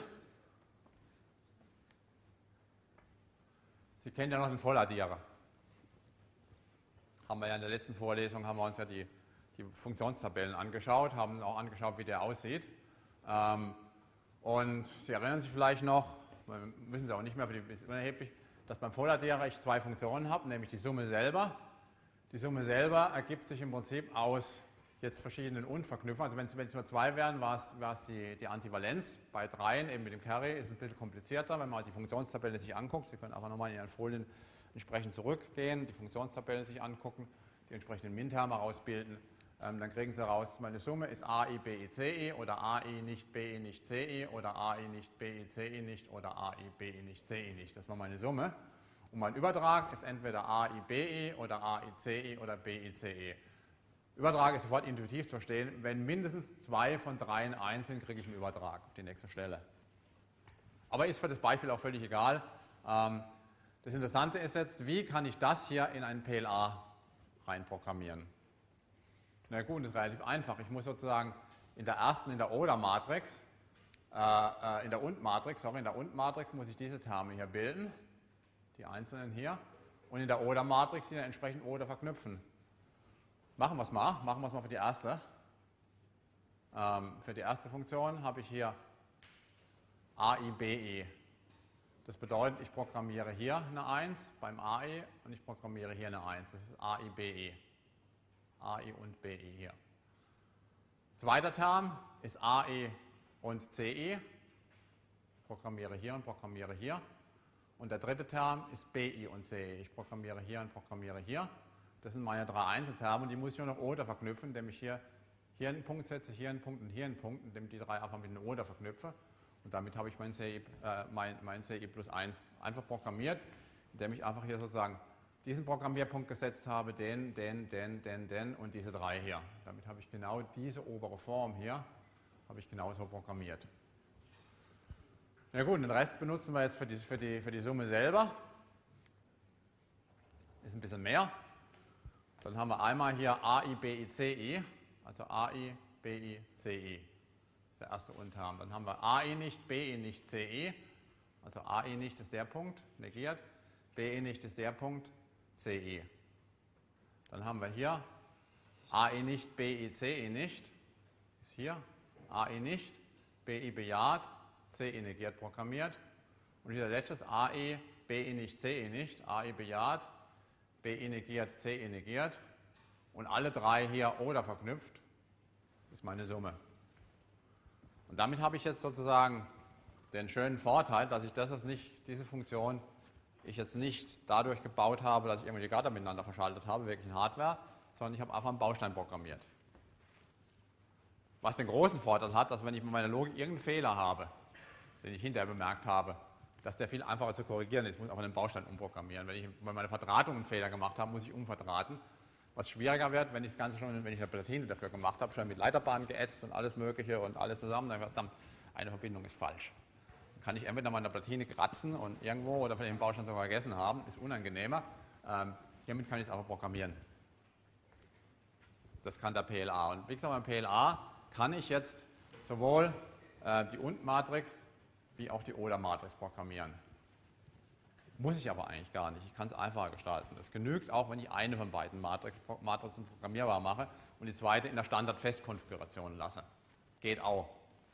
S1: Sie kennen ja noch den Volladdierer. Haben wir ja in der letzten Vorlesung haben wir uns ja die Funktionstabellen angeschaut, haben auch angeschaut, wie der aussieht. Und Sie erinnern sich vielleicht noch, müssen Sie auch nicht mehr, ist unerheblich, dass beim Volladdierer ich zwei Funktionen habe, nämlich die Summe selber. Die Summe selber ergibt sich im Prinzip aus jetzt verschiedenen Und-Verknüpfungen. Also wenn es nur zwei wären, war es die Antivalenz. Bei dreien, eben mit dem Carry, ist es ein bisschen komplizierter, wenn man die Funktionstabelle sich anguckt. Sie können einfach nochmal in Ihren Folien entsprechend zurückgehen, die Funktionstabelle sich angucken, die entsprechenden Min-Terme herausbilden. Dann kriegen Sie heraus, meine Summe ist AI, BI, CI oder AI nicht BI nicht CI oder AI nicht BI, CI nicht oder AI, BI nicht CI nicht. Das war meine Summe. Und mein Übertrag ist entweder AI, BI oder AI, CI oder BI, CI. Übertrag ist sofort intuitiv zu verstehen. Wenn mindestens zwei von dreien 1 sind, kriege ich einen Übertrag auf die nächste Stelle. Aber ist für das Beispiel auch völlig egal. Das Interessante ist jetzt, wie kann ich das hier in einen PLA reinprogrammieren? Na gut, das ist relativ einfach. Ich muss sozusagen in der Oder-Matrix, in der Und-Matrix muss ich diese Terme hier bilden, die einzelnen hier, und in der Oder-Matrix die dann entsprechend Oder verknüpfen. Machen wir es mal für die erste. Für die erste Funktion habe ich hier AI, BI. Das bedeutet, ich programmiere hier eine 1 beim AI und ich programmiere hier eine 1. Das ist AI, BI. AI und BI hier. Zweiter Term ist AI und CI. Ich programmiere hier und programmiere hier. Und der dritte Term ist BI und CI. Ich programmiere hier und programmiere hier. Das sind meine drei Einzelterme und die muss ich nur noch Oder verknüpfen, indem ich hier einen Punkt setze, hier einen Punkt und hier einen Punkt, indem ich die drei einfach mit einem Oder verknüpfe. Und damit habe ich mein CI plus 1 einfach programmiert, indem ich einfach hier sozusagen diesen Programmierpunkt gesetzt habe, den und diese drei hier. Damit habe ich genau diese obere Form hier, habe ich genauso programmiert. Na gut, den Rest benutzen wir jetzt für die Summe selber. Ist ein bisschen mehr. Dann haben wir einmal hier AI, BI, CI, also AI, BI, CI. Das ist der erste Unterterm. Dann haben wir AI nicht, BI nicht, CI, also AI nicht ist der Punkt, negiert, BI nicht ist der Punkt, CI. Dann haben wir hier AI nicht, BI, CI nicht, ist hier, AI nicht, BI bejaht, CI negiert programmiert. Und dieser letzte ist AI, BI nicht, CI nicht, AI bejaht, BI negiert, CI negiert. Und alle drei hier Oder verknüpft, ist meine Summe. Und damit habe ich jetzt sozusagen den schönen Vorteil, dass ich diese Funktion ich jetzt nicht dadurch gebaut habe, dass ich irgendwelche Gatter miteinander verschaltet habe, wirklich in Hardware, sondern ich habe einfach einen Baustein programmiert. Was den großen Vorteil hat, dass wenn ich mit meiner Logik irgendeinen Fehler habe, den ich hinterher bemerkt habe, dass der viel einfacher zu korrigieren ist. Ich muss einfach einen Baustein umprogrammieren. Wenn ich bei meiner Verdrahtung einen Fehler gemacht habe, muss ich umverdrahten. Was schwieriger wird, wenn ich das Ganze schon, wenn ich eine Platine dafür gemacht habe, schon mit Leiterbahnen geätzt und alles Mögliche und alles zusammen, dann verdammt, eine Verbindung ist falsch. Dann kann ich entweder mal eine Platine kratzen und irgendwo oder vielleicht den Baustein sogar vergessen haben, ist unangenehmer. Hiermit kann ich es aber programmieren. Das kann der PLA. Und wie gesagt, beim PLA kann ich jetzt sowohl die Und-Matrix wie auch die Oder-Matrix programmieren. Muss ich aber eigentlich gar nicht. Ich kann es einfacher gestalten. Es genügt auch, wenn ich eine von beiden Matrizen programmierbar mache und die zweite in der Standard-Festkonfiguration lasse. Geht auch.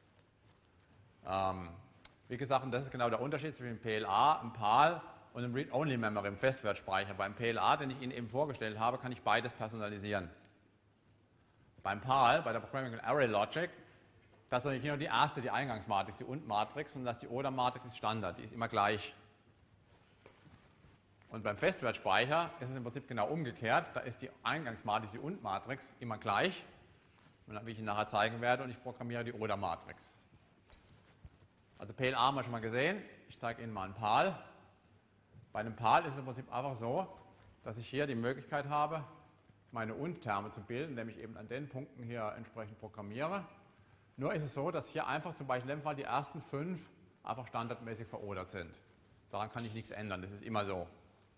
S1: Wie gesagt, und das ist genau der Unterschied zwischen PLA, einem PAL und einem Read-Only-Memory, im Festwertspeicher. Beim PLA, den ich Ihnen eben vorgestellt habe, kann ich beides personalisieren. Beim PAL, bei der Programming Array Logic, das ist nicht nur die erste, die Eingangsmatrix, die Und-Matrix, sondern das die Oder-Matrix ist Standard, die ist immer gleich. Und beim Festwertspeicher ist es im Prinzip genau umgekehrt. Da ist die Eingangsmatrix, die Und-Matrix immer gleich, wie ich Ihnen nachher zeigen werde, und ich programmiere die Oder-Matrix. Also PLA haben wir schon mal gesehen. Ich zeige Ihnen mal ein PAL. Bei einem PAL ist es im Prinzip einfach so, dass ich hier die Möglichkeit habe, meine Und-Terme zu bilden, indem ich eben an den Punkten hier entsprechend programmiere. Nur ist es so, dass hier einfach zum Beispiel in dem Fall die ersten 5 einfach standardmäßig verodert sind. Daran kann ich nichts ändern, das ist immer so.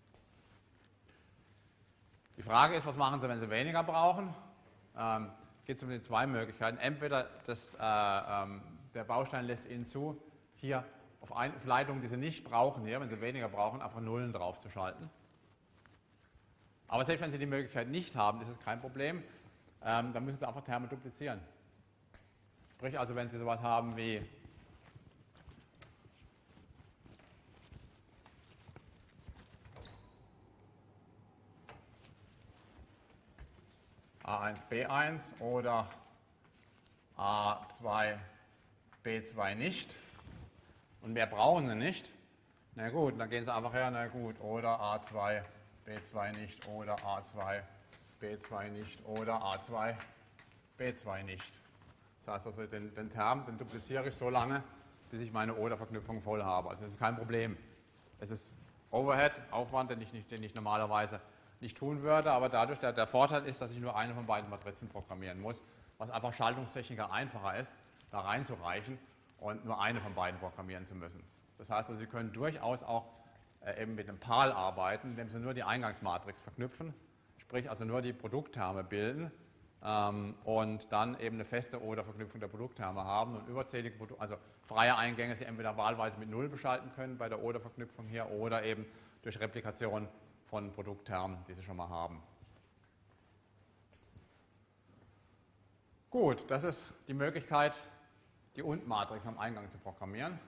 S1: Die Frage ist, was machen Sie, wenn Sie weniger brauchen? Geht es um die 2 Möglichkeiten. Entweder der Baustein lässt Ihnen zu, hier auf Leitungen, die Sie nicht brauchen, hier, wenn Sie weniger brauchen, einfach Nullen draufzuschalten. Aber selbst wenn Sie die Möglichkeit nicht haben, ist es kein Problem. Dann müssen Sie einfach Terme duplizieren. Sprich also, wenn Sie sowas haben wie A1, B1 oder A2, B2 nicht. Und mehr brauchen Sie nicht. Na gut, dann gehen Sie einfach her, na gut, oder A2, B2 nicht, oder A2, B2 nicht, oder A2, B2 nicht. Das heißt also, den Term, den dupliziere ich so lange, bis ich meine Oder-Verknüpfung voll habe. Also das ist kein Problem. Es ist Overhead, Aufwand, den ich normalerweise nicht tun würde, aber dadurch, der Vorteil ist, dass ich nur eine von beiden Matrizen programmieren muss, was einfach Schaltungstechniker einfacher ist, da reinzureichen und nur eine von beiden programmieren zu müssen. Das heißt also, Sie können durchaus auch eben mit einem PAL arbeiten, indem Sie nur die Eingangsmatrix verknüpfen, sprich also nur die Produktterme bilden und dann eben eine feste Oder-Verknüpfung der Produktterme haben und überzählige also freie Eingänge Sie entweder wahlweise mit 0 beschalten können bei der Oder-Verknüpfung hier oder eben durch Replikation von Produkttermen, die Sie schon mal haben. Gut, das ist die Möglichkeit, die Und-Matrix am Eingang zu programmieren.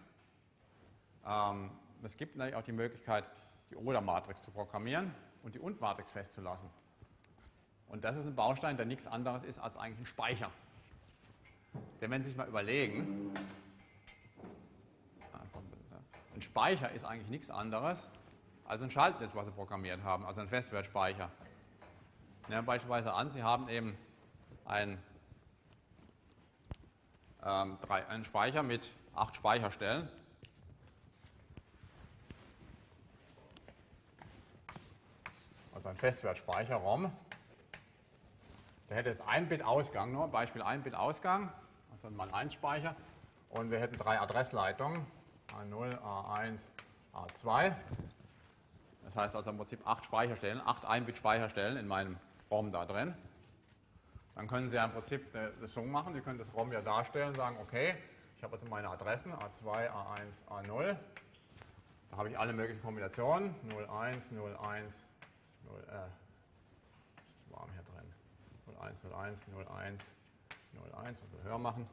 S1: Es gibt natürlich auch die Möglichkeit, die Oder-Matrix zu programmieren und die Und-Matrix festzulassen. Und das ist ein Baustein, der nichts anderes ist als eigentlich ein Speicher. Denn wenn Sie sich mal überlegen, ein Speicher ist eigentlich nichts anderes als ein Schaltnetz, was Sie programmiert haben, also ein Festwertspeicher. Nehmen wir beispielsweise an, Sie haben eben einen Speicher mit 8 Speicherstellen. Also ein Festwertspeicher, ROM. Der hätte jetzt 1 Bit Ausgang, nur Beispiel 1 Bit Ausgang, also mal 1 Speicher. Und wir hätten 3 Adressleitungen, A0, A1, A2. Das heißt also im Prinzip 8 Speicherstellen, 8 1-Bit-Speicherstellen in meinem ROM da drin. Dann können Sie ja im Prinzip das so machen, Sie können das ROM ja darstellen und sagen, okay, ich habe also meine Adressen A2, A1, A0. Da habe ich alle möglichen Kombinationen, 01, 01, 0, ist warm hier drin, 01, 01, 01, 01, also höher machen.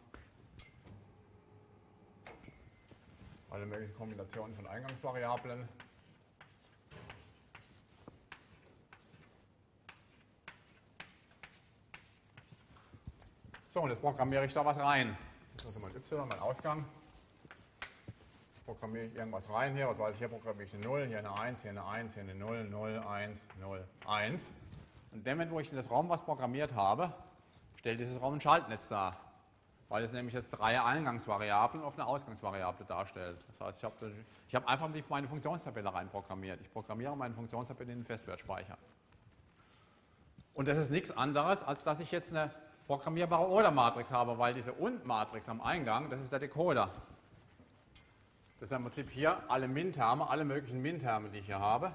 S1: Alle möglichen Kombinationen von Eingangsvariablen. So, und jetzt programmiere ich da was rein. Das ist mein Y, mein Ausgang. Jetzt programmiere ich irgendwas rein hier. Was weiß ich, hier programmiere ich eine 0, hier eine 1, hier eine 1, hier eine 0, 0, 1, 0, 1. Und in dem Moment, wo ich in das ROM was programmiert habe, stellt dieses ROM ein Schaltnetz dar. Weil es nämlich jetzt 3 Eingangsvariablen auf eine Ausgangsvariable darstellt. Das heißt, ich habe einfach meine Funktionstabelle reinprogrammiert. Ich programmiere meine Funktionstabelle in den Festwertspeicher. Und das ist nichts anderes, als dass ich jetzt eine programmierbare Oder-Matrix habe, weil diese Und-Matrix am Eingang, das ist der Decoder. Das ist im Prinzip hier alle Min-Terme, alle möglichen Min-Terme, die ich hier habe.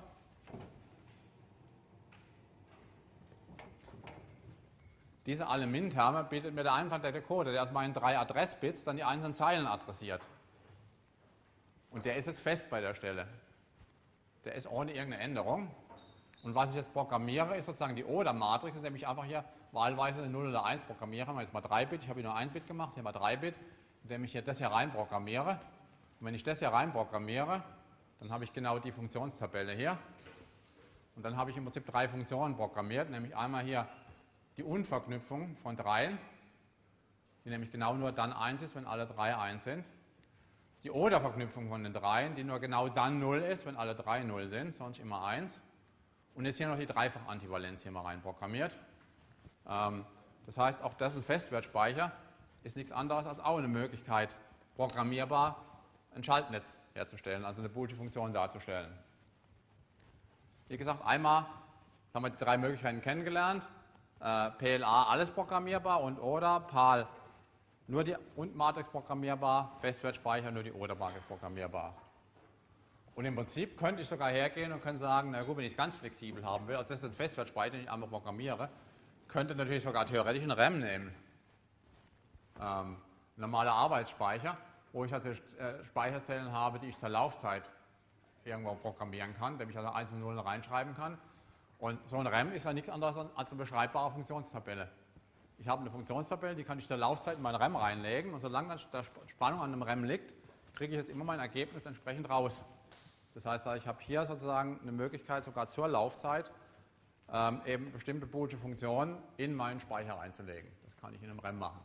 S1: Diese alle Min-Terme bietet mir der einfach der Decoder, der aus meinen 3 Adressbits dann die einzelnen Zeilen adressiert. Und der ist jetzt fest bei der Stelle. Der ist ohne irgendeine Änderung. Und was ich jetzt programmiere, ist sozusagen die Oder-Matrix, indem ich einfach hier wahlweise eine 0 oder 1 programmiere. Haben wir jetzt mal 3 Bit, ich habe hier nur 1 Bit gemacht, hier mal 3 Bit, indem ich hier das hier rein programmiere. Und wenn ich das hier rein programmiere, dann habe ich genau die Funktionstabelle hier. Und dann habe ich im Prinzip 3 Funktionen programmiert, nämlich einmal hier die Und-Verknüpfung von 3, die nämlich genau nur dann 1 ist, wenn alle 3 1 sind. die Oder-Verknüpfung von den dreien, die nur genau dann 0 ist, wenn alle drei 0 sind, sonst immer 1. Und jetzt hier noch die Dreifach-Antivalenz hier mal rein programmiert. Das heißt, auch das ein Festwertspeicher ist nichts anderes als auch eine Möglichkeit, programmierbar ein Schaltnetz herzustellen, also eine boolische Funktion darzustellen. Wie gesagt, einmal haben wir die drei Möglichkeiten kennengelernt. PLA alles programmierbar und oder PAL nur die Und-Matrix programmierbar, Festwertspeicher nur die Oder-Matrix programmierbar. Und im Prinzip könnte ich sogar hergehen und könnte sagen, na gut, wenn ich es ganz flexibel haben will, also das ist ein Festwertspeicher, den ich einmal programmiere, könnte natürlich sogar theoretisch einen RAM nehmen. Ein normaler Arbeitsspeicher, wo ich also Speicherzellen habe, die ich zur Laufzeit irgendwo programmieren kann, damit ich also 1 und 0 reinschreiben kann. Und so ein RAM ist ja nichts anderes als eine beschreibbare Funktionstabelle. Ich habe eine Funktionstabelle, die kann ich zur Laufzeit in meinen RAM reinlegen und solange da Spannung an einem RAM liegt, kriege ich jetzt immer mein Ergebnis entsprechend raus. Das heißt, ich habe hier sozusagen eine Möglichkeit, sogar zur Laufzeit eben bestimmte boolische Funktionen in meinen Speicher reinzulegen. Das kann ich in einem RAM machen.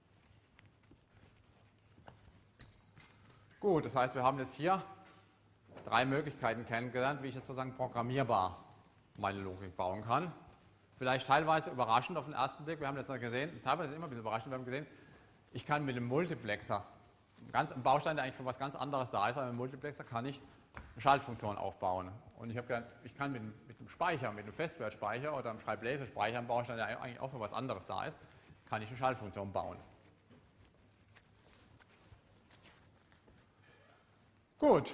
S1: Gut, das heißt, wir haben jetzt hier drei Möglichkeiten kennengelernt, wie ich jetzt sozusagen programmierbar meine Logik bauen kann. Vielleicht teilweise überraschend auf den ersten Blick. Wir haben jetzt noch gesehen, teilweise immer ein bisschen überraschend, wir haben gesehen, ich kann mit dem Multiplexer, ein Baustein, der eigentlich für was ganz anderes da ist, aber mit dem Multiplexer kann ich eine Schaltfunktion aufbauen. Und ich kann mit dem Speicher, mit dem Festwertspeicher oder einem Schreiblesespeicher, ein Baustein, der eigentlich auch für was anderes da ist, kann ich eine Schaltfunktion bauen. Gut.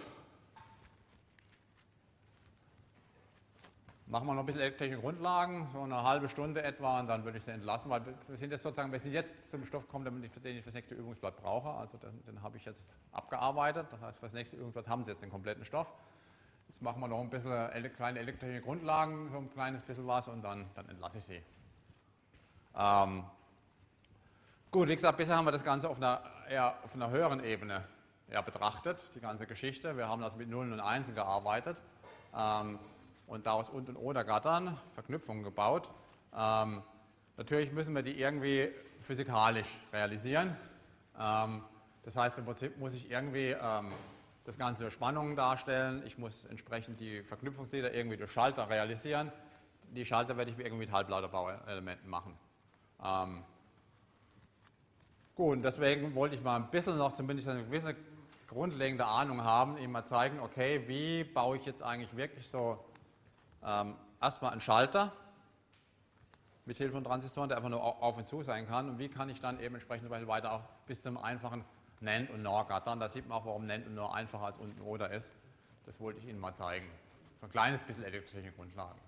S1: Machen wir noch ein bisschen elektrische Grundlagen, so eine halbe Stunde etwa, und dann würde ich sie entlassen, weil wir sind jetzt zum Stoff gekommen, den ich für das nächste Übungsblatt brauche. Also den habe ich jetzt abgearbeitet. Das heißt, für das nächste Übungsblatt haben Sie jetzt den kompletten Stoff. Jetzt machen wir noch ein bisschen kleine elektrische Grundlagen, so ein kleines bisschen was, und dann entlasse ich Sie. Gut, wie gesagt, bisher haben wir das Ganze auf einer höheren Ebene betrachtet, die ganze Geschichte. Wir haben also mit Nullen und Einsen gearbeitet. Und daraus Und- und Oder-Gattern, Verknüpfungen gebaut. Natürlich müssen wir die irgendwie physikalisch realisieren. Das heißt, im Prinzip muss ich irgendwie das Ganze durch Spannungen darstellen. Ich muss entsprechend die Verknüpfungsglieder irgendwie durch Schalter realisieren. Die Schalter werde ich irgendwie mit Halbleiterbauelementen machen. Gut, deswegen wollte ich mal ein bisschen noch zumindest eine gewisse grundlegende Ahnung haben, eben mal zeigen, okay, wie baue ich jetzt eigentlich wirklich so erstmal einen Schalter mit Hilfe von Transistoren, der einfach nur auf und zu sein kann, und wie kann ich dann eben entsprechend weiter auch bis zum einfachen NAND und NOR gattern. Da sieht man auch, warum NAND und NOR einfacher als Und- und Oder ist. Das wollte ich Ihnen mal zeigen. So ein kleines bisschen elektrische Grundlagen.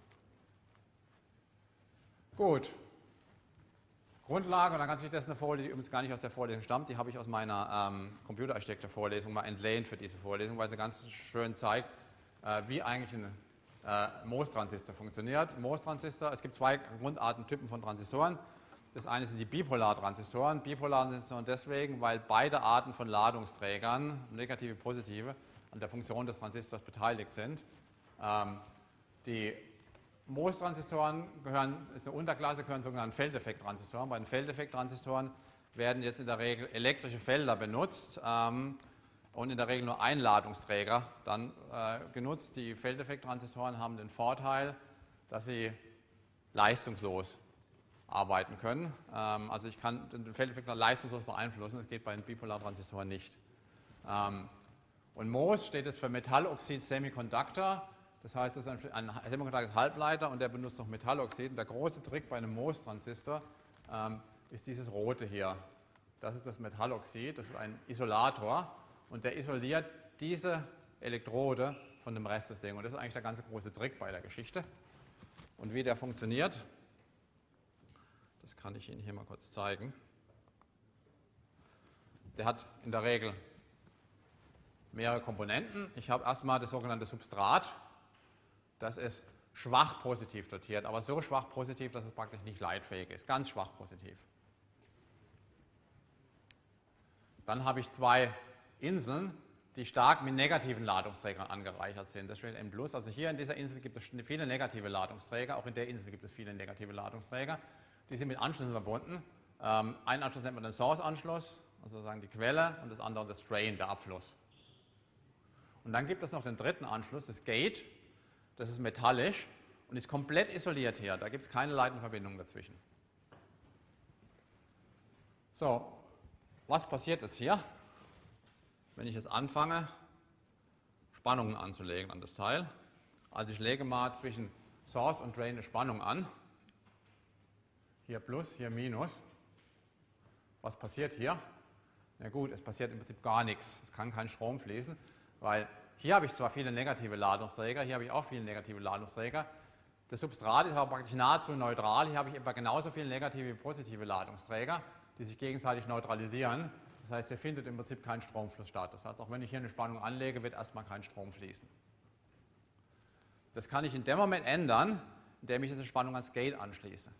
S1: Gut. Grundlage, und dann ganz wichtig, das ist eine Vorlesung, die übrigens gar nicht aus der Vorlesung stammt, die habe ich aus meiner Computerarchitektur-Vorlesung mal entlehnt für diese Vorlesung, weil sie ganz schön zeigt, wie eigentlich ein MOS-Transistor funktioniert. MOS-Transistor, es gibt zwei Grundartentypen von Transistoren. Das eine sind die Bipolar-Transistoren. Bipolar-Transistoren deswegen, weil beide Arten von Ladungsträgern, negative, positive, an der Funktion des Transistors beteiligt sind. Die MOS-Transistoren ist eine Unterklasse, gehören sogenannten Feldeffekt-Transistoren. Bei den Feldeffekt-Transistoren werden jetzt in der Regel elektrische Felder benutzt und in der Regel nur ein Ladungsträger dann genutzt. Die Feldeffekt-Transistoren haben den Vorteil, dass sie leistungslos arbeiten können. Also ich kann den Feldeffekt leistungslos beeinflussen, das geht bei den Bipolar-Transistoren nicht. Und MOS steht jetzt für Metalloxid Semiconductor. Das heißt, es ist ein Semiconductor Halbleiter und der benutzt noch Metalloxid. Und der große Trick bei einem MOS-Transistor ist dieses rote hier. Das ist das Metalloxid, das ist ein Isolator und der isoliert diese Elektrode von dem Rest des Dings. Und das ist eigentlich der ganze große Trick bei der Geschichte. Und wie der funktioniert, das kann ich Ihnen hier mal kurz zeigen. Der hat in der Regel mehrere Komponenten. Ich habe erstmal das sogenannte Substrat. Das ist schwach positiv dotiert, aber so schwach positiv, dass es praktisch nicht leitfähig ist. Ganz schwach positiv. Dann habe ich zwei Inseln, die stark mit negativen Ladungsträgern angereichert sind. Das steht M+. Also hier in dieser Insel gibt es viele negative Ladungsträger, auch in der Insel gibt es viele negative Ladungsträger. Die sind mit Anschlüssen verbunden. Einen Anschluss nennt man den Source-Anschluss, also sozusagen die Quelle, und das andere das Drain, der Abfluss. Und dann gibt es noch den dritten Anschluss, das Gate, das ist metallisch und ist komplett isoliert hier, da gibt es keine leitende Verbindung dazwischen. So, was passiert jetzt hier, wenn ich jetzt anfange, Spannungen anzulegen an das Teil? Also ich lege mal zwischen Source und Drain eine Spannung an. Hier Plus, hier Minus. Was passiert hier? Na gut, es passiert im Prinzip gar nichts. Es kann kein Strom fließen, weil hier habe ich zwar viele negative Ladungsträger, hier habe ich auch viele negative Ladungsträger. Das Substrat ist aber praktisch nahezu neutral. Hier habe ich etwa genauso viele negative wie positive Ladungsträger, die sich gegenseitig neutralisieren. Das heißt, hier findet im Prinzip kein Stromfluss statt. Das heißt, auch wenn ich hier eine Spannung anlege, wird erstmal kein Strom fließen. Das kann ich in dem Moment ändern, indem ich diese Spannung ans Gate anschließe.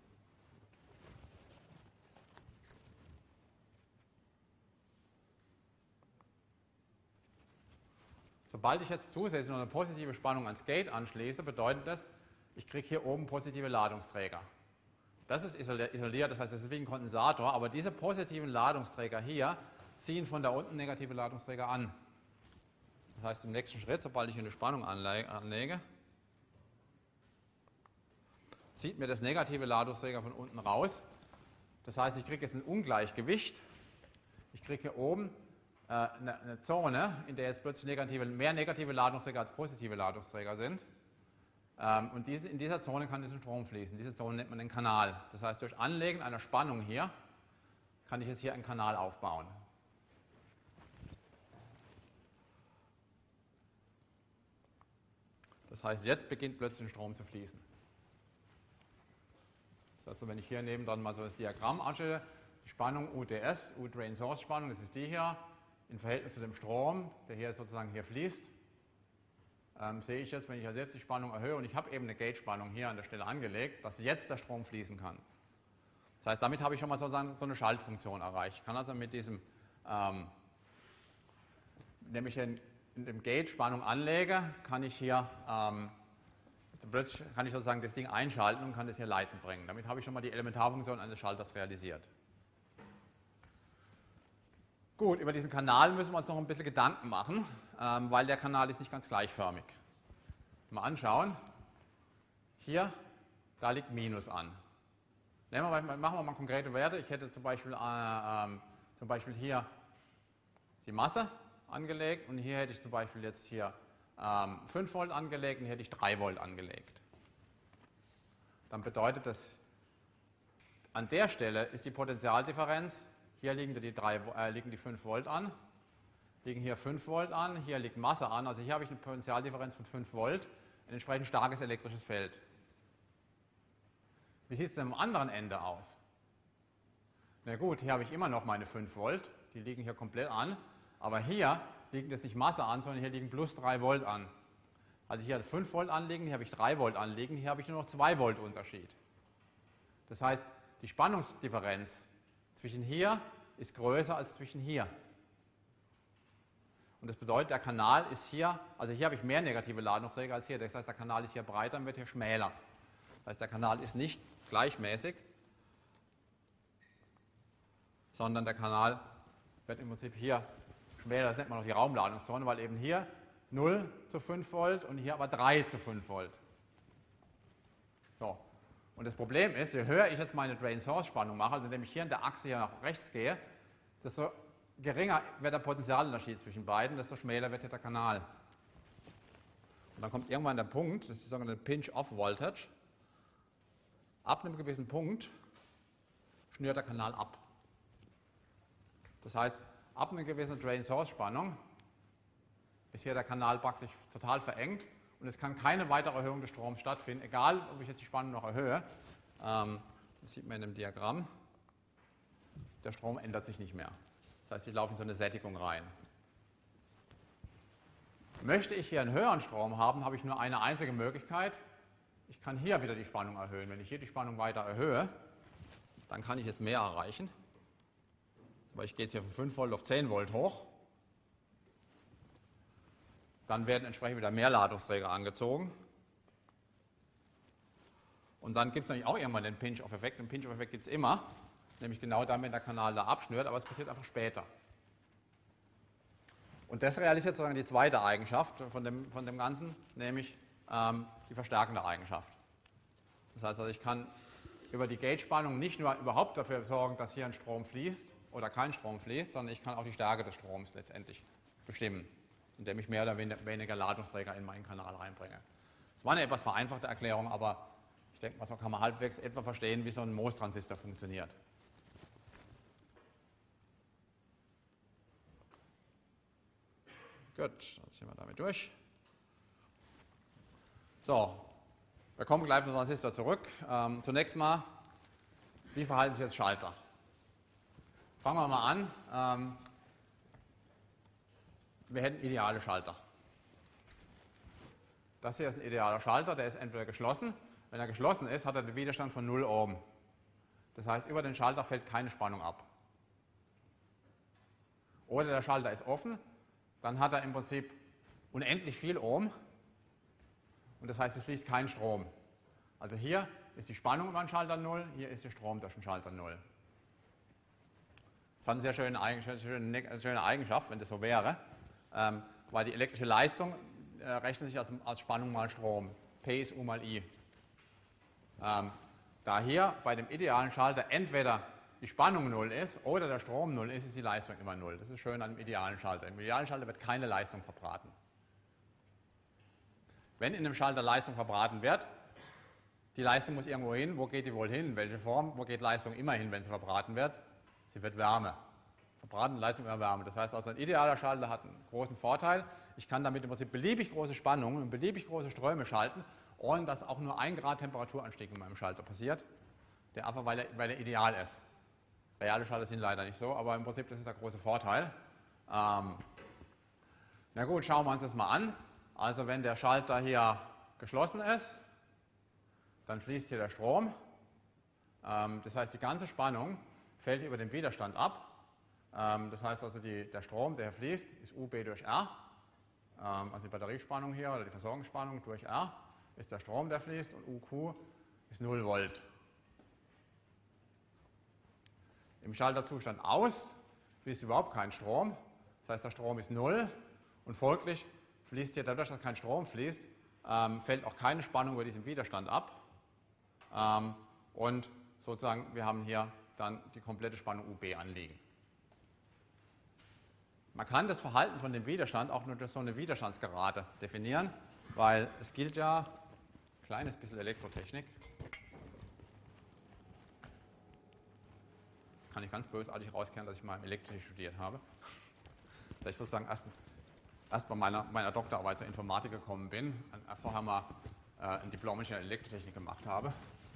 S1: Sobald ich jetzt zusätzlich noch eine positive Spannung ans Gate anschließe, bedeutet das, ich kriege hier oben positive Ladungsträger. Das ist isoliert, das heißt, das ist wie ein Kondensator, aber diese positiven Ladungsträger hier ziehen von da unten negative Ladungsträger an. Das heißt, im nächsten Schritt, sobald ich hier eine Spannung anlege, zieht mir das negative Ladungsträger von unten raus. Das heißt, ich kriege jetzt ein Ungleichgewicht. Ich kriege hier oben eine Zone, in der jetzt plötzlich mehr negative Ladungsträger als positive Ladungsträger sind. Und in dieser Zone kann jetzt ein Strom fließen. Diese Zone nennt man den Kanal. Das heißt, durch Anlegen einer Spannung hier kann ich jetzt hier einen Kanal aufbauen. Das heißt, jetzt beginnt plötzlich ein Strom zu fließen. Das heißt, wenn ich hier nebendran mal so das Diagramm anschaue, die Spannung UDS, U-Drain-Source-Spannung, das ist die hier, im Verhältnis zu dem Strom, der hier sozusagen hier fließt, sehe ich jetzt, wenn ich also jetzt die Spannung erhöhe und ich habe eben eine Gate-Spannung hier an der Stelle angelegt, dass jetzt der Strom fließen kann. Das heißt, damit habe ich schon mal sozusagen so eine Schaltfunktion erreicht. Ich kann also mit diesem, indem ich in dem Gate Spannung anlege, kann ich hier plötzlich kann ich sozusagen das Ding einschalten und kann das hier leiten bringen. Damit habe ich schon mal die Elementarfunktion eines Schalters realisiert. Gut, über diesen Kanal müssen wir uns noch ein bisschen Gedanken machen, weil der Kanal ist nicht ganz gleichförmig. Mal anschauen. Hier, da liegt Minus an. Machen wir mal konkrete Werte. Ich hätte zum Beispiel hier die Masse angelegt und hier hätte ich zum Beispiel jetzt hier 5 Volt angelegt und hier hätte ich 3 Volt angelegt. Dann bedeutet das, an der Stelle ist die Potentialdifferenz, hier liegen die 5 Volt an, liegen hier 5 Volt an, hier liegt Masse an, also hier habe ich eine Potentialdifferenz von 5 Volt, ein entsprechend starkes elektrisches Feld. Wie sieht es denn am anderen Ende aus? Na gut, hier habe ich immer noch meine 5 Volt, die liegen hier komplett an, aber hier liegt jetzt nicht Masse an, sondern hier liegen plus 3 Volt an. Also hier 5 Volt anliegen, hier habe ich 3 Volt anliegen, hier habe ich nur noch 2 Volt Unterschied. Das heißt, die Spannungsdifferenz zwischen hier ist größer als zwischen hier. Und das bedeutet, der Kanal ist hier, also hier habe ich mehr negative Ladungsträger als hier. Das heißt, der Kanal ist hier breiter und wird hier schmäler. Das heißt, der Kanal ist nicht gleichmäßig, sondern der Kanal wird im Prinzip hier schmäler. Das nennt man noch die Raumladungszone, weil eben hier 0 zu 5 Volt und hier aber 3 zu 5 Volt. So. Und das Problem ist, je höher ich jetzt meine Drain-Source-Spannung mache, also indem ich hier in der Achse hier nach rechts gehe, desto geringer wird der Potentialunterschied zwischen beiden, desto schmäler wird der Kanal. Und dann kommt irgendwann der Punkt, das ist die sogenannte Pinch-Off-Voltage. Ab einem gewissen Punkt schnürt der Kanal ab. Das heißt, ab einer gewissen Drain-Source-Spannung ist hier der Kanal praktisch total verengt und es kann keine weitere Erhöhung des Stroms stattfinden, egal ob ich jetzt die Spannung noch erhöhe. Das sieht man in dem Diagramm. Der Strom ändert sich nicht mehr. Das heißt, ich laufe in so eine Sättigung rein. Möchte ich hier einen höheren Strom haben, habe ich nur eine einzige Möglichkeit. Ich kann hier wieder die Spannung erhöhen. Wenn ich hier die Spannung weiter erhöhe, dann kann ich jetzt mehr erreichen. Weil ich gehe jetzt hier von 5 Volt auf 10 Volt hoch. Dann werden entsprechend wieder mehr Ladungsträger angezogen. Und dann gibt es natürlich auch irgendwann den Pinch-Off-Effekt. Den Pinch-Off-Effekt gibt es immer. nämlich genau dann, wenn der Kanal da abschnürt, aber es passiert einfach später. Und das realisiert sozusagen die zweite Eigenschaft von dem Ganzen, nämlich die verstärkende Eigenschaft. Das heißt, also ich kann über die Gate-Spannung nicht nur überhaupt dafür sorgen, dass hier ein Strom fließt oder kein Strom fließt, sondern ich kann auch die Stärke des Stroms letztendlich bestimmen, indem ich mehr oder weniger Ladungsträger in meinen Kanal reinbringe. Das war eine etwas vereinfachte Erklärung, aber ich denke, so kann man halbwegs etwa verstehen, wie so ein MOS-Transistor funktioniert. Gut, dann sind wir damit durch. So, wir kommen gleich zum Transistor zurück. Zunächst mal, wie verhalten sich jetzt Schalter? Fangen wir mal an. Wir hätten ideale Schalter. Das hier ist ein idealer Schalter, der ist entweder geschlossen. Wenn er geschlossen ist, hat er den Widerstand von 0 Ohm. Das heißt, über den Schalter fällt keine Spannung ab. Oder der Schalter ist offen, dann hat er im Prinzip unendlich viel Ohm. Und das heißt, es fließt kein Strom. Also hier ist die Spannung über den Schalter 0, hier ist der Strom durch den Schalter 0. Das hat eine sehr schöne Eigenschaft, wenn das so wäre, weil die elektrische Leistung rechnet sich als Spannung mal Strom. P ist U mal I. Da hier bei dem idealen Schalter entweder die Spannung 0 ist oder der Strom 0 ist, ist die Leistung immer 0. Das ist schön an dem idealen Schalter. Im idealen Schalter wird keine Leistung verbraten. Wenn in einem Schalter Leistung verbraten wird, die Leistung muss irgendwo hin. Wo geht die wohl hin? In welche Form? Wo geht Leistung immer hin, wenn sie verbraten wird? Sie wird Wärme. Verbratene Leistung immer Wärme. Das heißt also, ein idealer Schalter hat einen großen Vorteil. Ich kann damit im Prinzip beliebig große Spannungen und beliebig große Ströme schalten, ohne dass auch nur 1 Grad Temperaturanstieg in meinem Schalter passiert, der einfach, weil er ideal ist. Reale Schalter sind leider nicht so, aber im Prinzip das ist der große Vorteil. Na gut, schauen wir uns das mal an. Also wenn der Schalter hier geschlossen ist, dann fließt hier der Strom. Das heißt, die ganze Spannung fällt über den Widerstand ab. Das heißt also, der Strom, der hier fließt, ist UB durch R. Also die Batteriespannung hier oder die Versorgungsspannung durch R ist der Strom, der fließt, und UQ ist 0 Volt. Im Schalterzustand aus fließt überhaupt kein Strom. Das heißt, der Strom ist 0 und folglich fließt hier, dadurch, dass kein Strom fließt, fällt auch keine Spannung über diesen Widerstand ab. Und sozusagen, wir haben hier dann die komplette Spannung UB anliegen. Man kann das Verhalten von dem Widerstand auch nur durch so eine Widerstandsgerade definieren, weil es gilt ja, ein kleines bisschen Elektrotechnik, das kann ich ganz bösartig rauskehren, dass ich mal Elektrik studiert habe, dass ich sozusagen erst bei meiner Doktorarbeit zur Informatik gekommen bin, vorher mal ein Diplom in Elektrotechnik gemacht habe.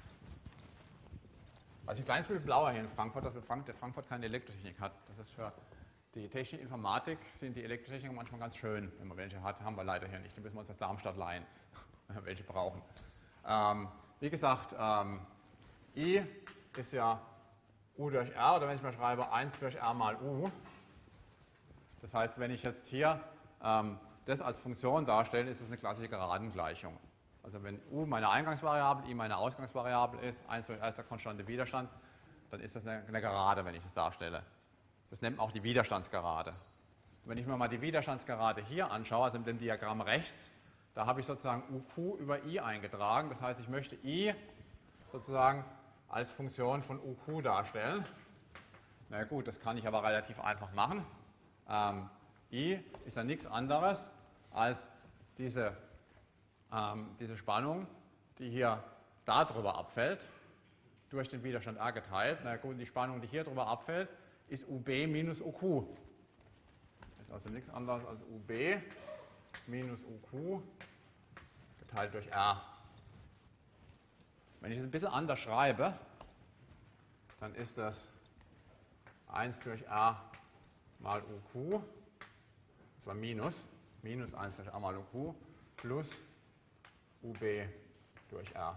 S1: Was ein kleines bisschen blauer hier in Frankfurt, dass Frankfurt keine Elektrotechnik hat. Das ist für die Technik Informatik sind die Elektrotechniker manchmal ganz schön. Wenn man welche hat, haben wir leider hier nicht. Die müssen wir uns aus Darmstadt leihen, wenn wir welche brauchen. Wie gesagt, I ist ja U durch R, oder wenn ich mal schreibe 1 durch R mal U. Das heißt, wenn ich jetzt hier das als Funktion darstelle, ist es eine klassische Geradengleichung. Also wenn U meine Eingangsvariable, I meine Ausgangsvariable ist, 1 durch R ist der konstante Widerstand, dann ist das eine Gerade, wenn ich das darstelle. Das nennt man auch die Widerstandsgerade. Wenn ich mir mal die Widerstandsgerade hier anschaue, also in dem Diagramm rechts, da habe ich sozusagen UQ über I eingetragen. Das heißt, ich möchte I sozusagen als Funktion von UQ darstellen. Na gut, das kann ich aber relativ einfach machen. I ist ja nichts anderes als diese Spannung, die hier darüber abfällt, durch den Widerstand R geteilt. Na gut, die Spannung, die hier drüber abfällt, ist UB minus UQ. Das ist also nichts anderes als UB minus UQ geteilt durch R. Wenn ich es ein bisschen anders schreibe, dann ist das 1 durch R mal UQ, und zwar minus 1 durch R mal UQ, plus UB durch R.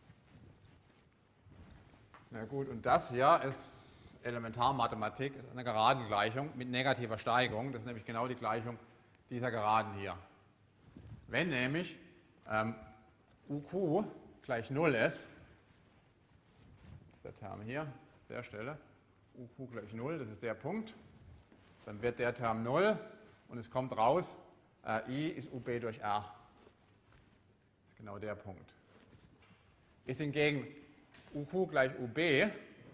S1: Na gut, und das hier ist Elementarmathematik, ist eine Geradengleichung mit negativer Steigung. Das ist nämlich genau die Gleichung dieser Geraden hier. Wenn nämlich UQ gleich 0 ist, das ist der Term hier, an der Stelle, UQ gleich 0, das ist der Punkt. Dann wird der Term 0 und es kommt raus, I ist UB durch R. Das ist genau der Punkt. Ist hingegen UQ gleich UB,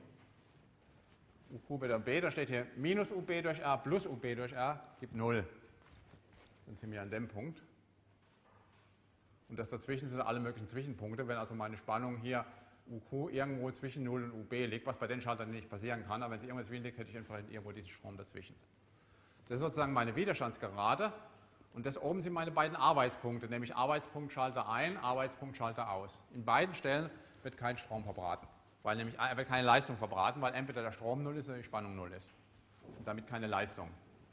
S1: UQ wird dann B, da steht hier minus UB durch R plus UB durch R, gibt 0. Dann sind wir an dem Punkt. Und das dazwischen sind alle möglichen Zwischenpunkte. Wenn also meine Spannung hier UQ irgendwo zwischen 0 und UB liegt, was bei den Schaltern nicht passieren kann, aber wenn sie irgendwas dazwischen liegt, hätte ich entsprechend irgendwo diesen Strom dazwischen. Das ist sozusagen meine Widerstandsgerade und das oben sind meine beiden Arbeitspunkte, nämlich Arbeitspunkt Schalter ein, Arbeitspunkt Schalter aus. In beiden Stellen wird kein Strom verbraten, weil nämlich wird keine Leistung verbraten, weil entweder der Strom 0 ist oder die Spannung 0 ist und damit keine Leistung.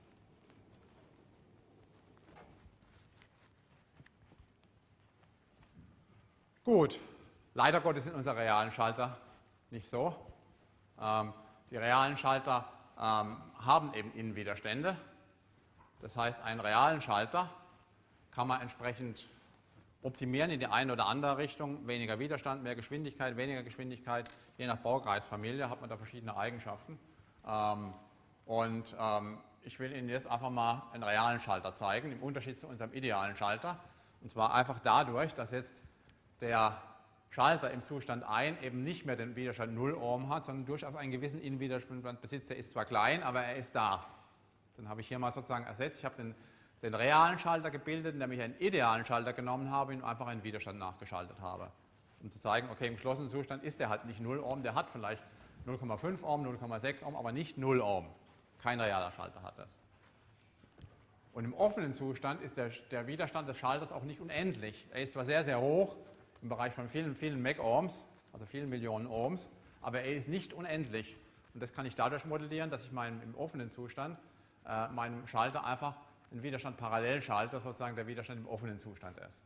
S1: Gut, leider Gottes sind unsere realen Schalter nicht so. Die realen Schalter haben eben Innenwiderstände. Das heißt, einen realen Schalter kann man entsprechend optimieren in die eine oder andere Richtung. Weniger Widerstand, mehr Geschwindigkeit, weniger Geschwindigkeit. Je nach Baukreisfamilie hat man da verschiedene Eigenschaften. Ich will Ihnen jetzt einfach mal einen realen Schalter zeigen, im Unterschied zu unserem idealen Schalter. Und zwar einfach dadurch, dass jetzt der Schalter im Zustand 1 eben nicht mehr den Widerstand 0 Ohm hat, sondern durchaus einen gewissen Innenwiderstand besitzt. Der ist zwar klein, aber er ist da. Dann habe ich hier mal sozusagen ersetzt. Ich habe den realen Schalter gebildet, indem ich einen idealen Schalter genommen habe und einfach einen Widerstand nachgeschaltet habe. Um zu zeigen, okay, im geschlossenen Zustand ist der halt nicht 0 Ohm, der hat vielleicht 0,5 Ohm, 0,6 Ohm, aber nicht 0 Ohm. Kein realer Schalter hat das. Und im offenen Zustand ist der Widerstand des Schalters auch nicht unendlich. Er ist zwar sehr, sehr hoch, im Bereich von vielen, vielen Megohms, also vielen Millionen Ohms, aber er ist nicht unendlich. Und das kann ich dadurch modellieren, dass ich im offenen Zustand meinem Schalter einfach einen Widerstand parallel schalte, sozusagen der Widerstand im offenen Zustand ist.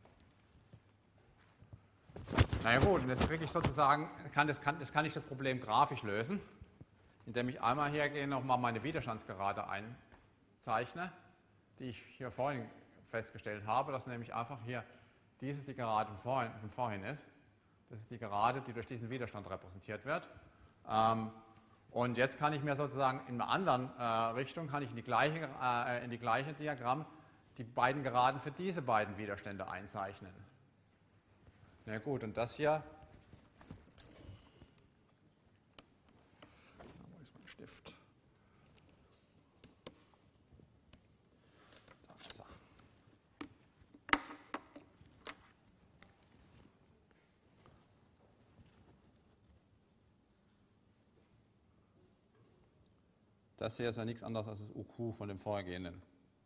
S1: Naja gut, und jetzt kriege ich sozusagen, kann ich das Problem grafisch lösen, indem ich einmal hergehe und nochmal meine Widerstandsgerade einzeichne, die ich hier vorhin festgestellt habe, dass nämlich einfach hier dies ist die Gerade von vorhin ist. Das ist die Gerade, die durch diesen Widerstand repräsentiert wird. Und jetzt kann ich mir sozusagen in einer anderen Richtung, kann ich in die gleiche Diagramm die beiden Geraden für diese beiden Widerstände einzeichnen. Na gut, und das hier, wo ist mein Stift? Da ist er. Das hier ist ja nichts anderes als das UQ von dem vorhergehenden.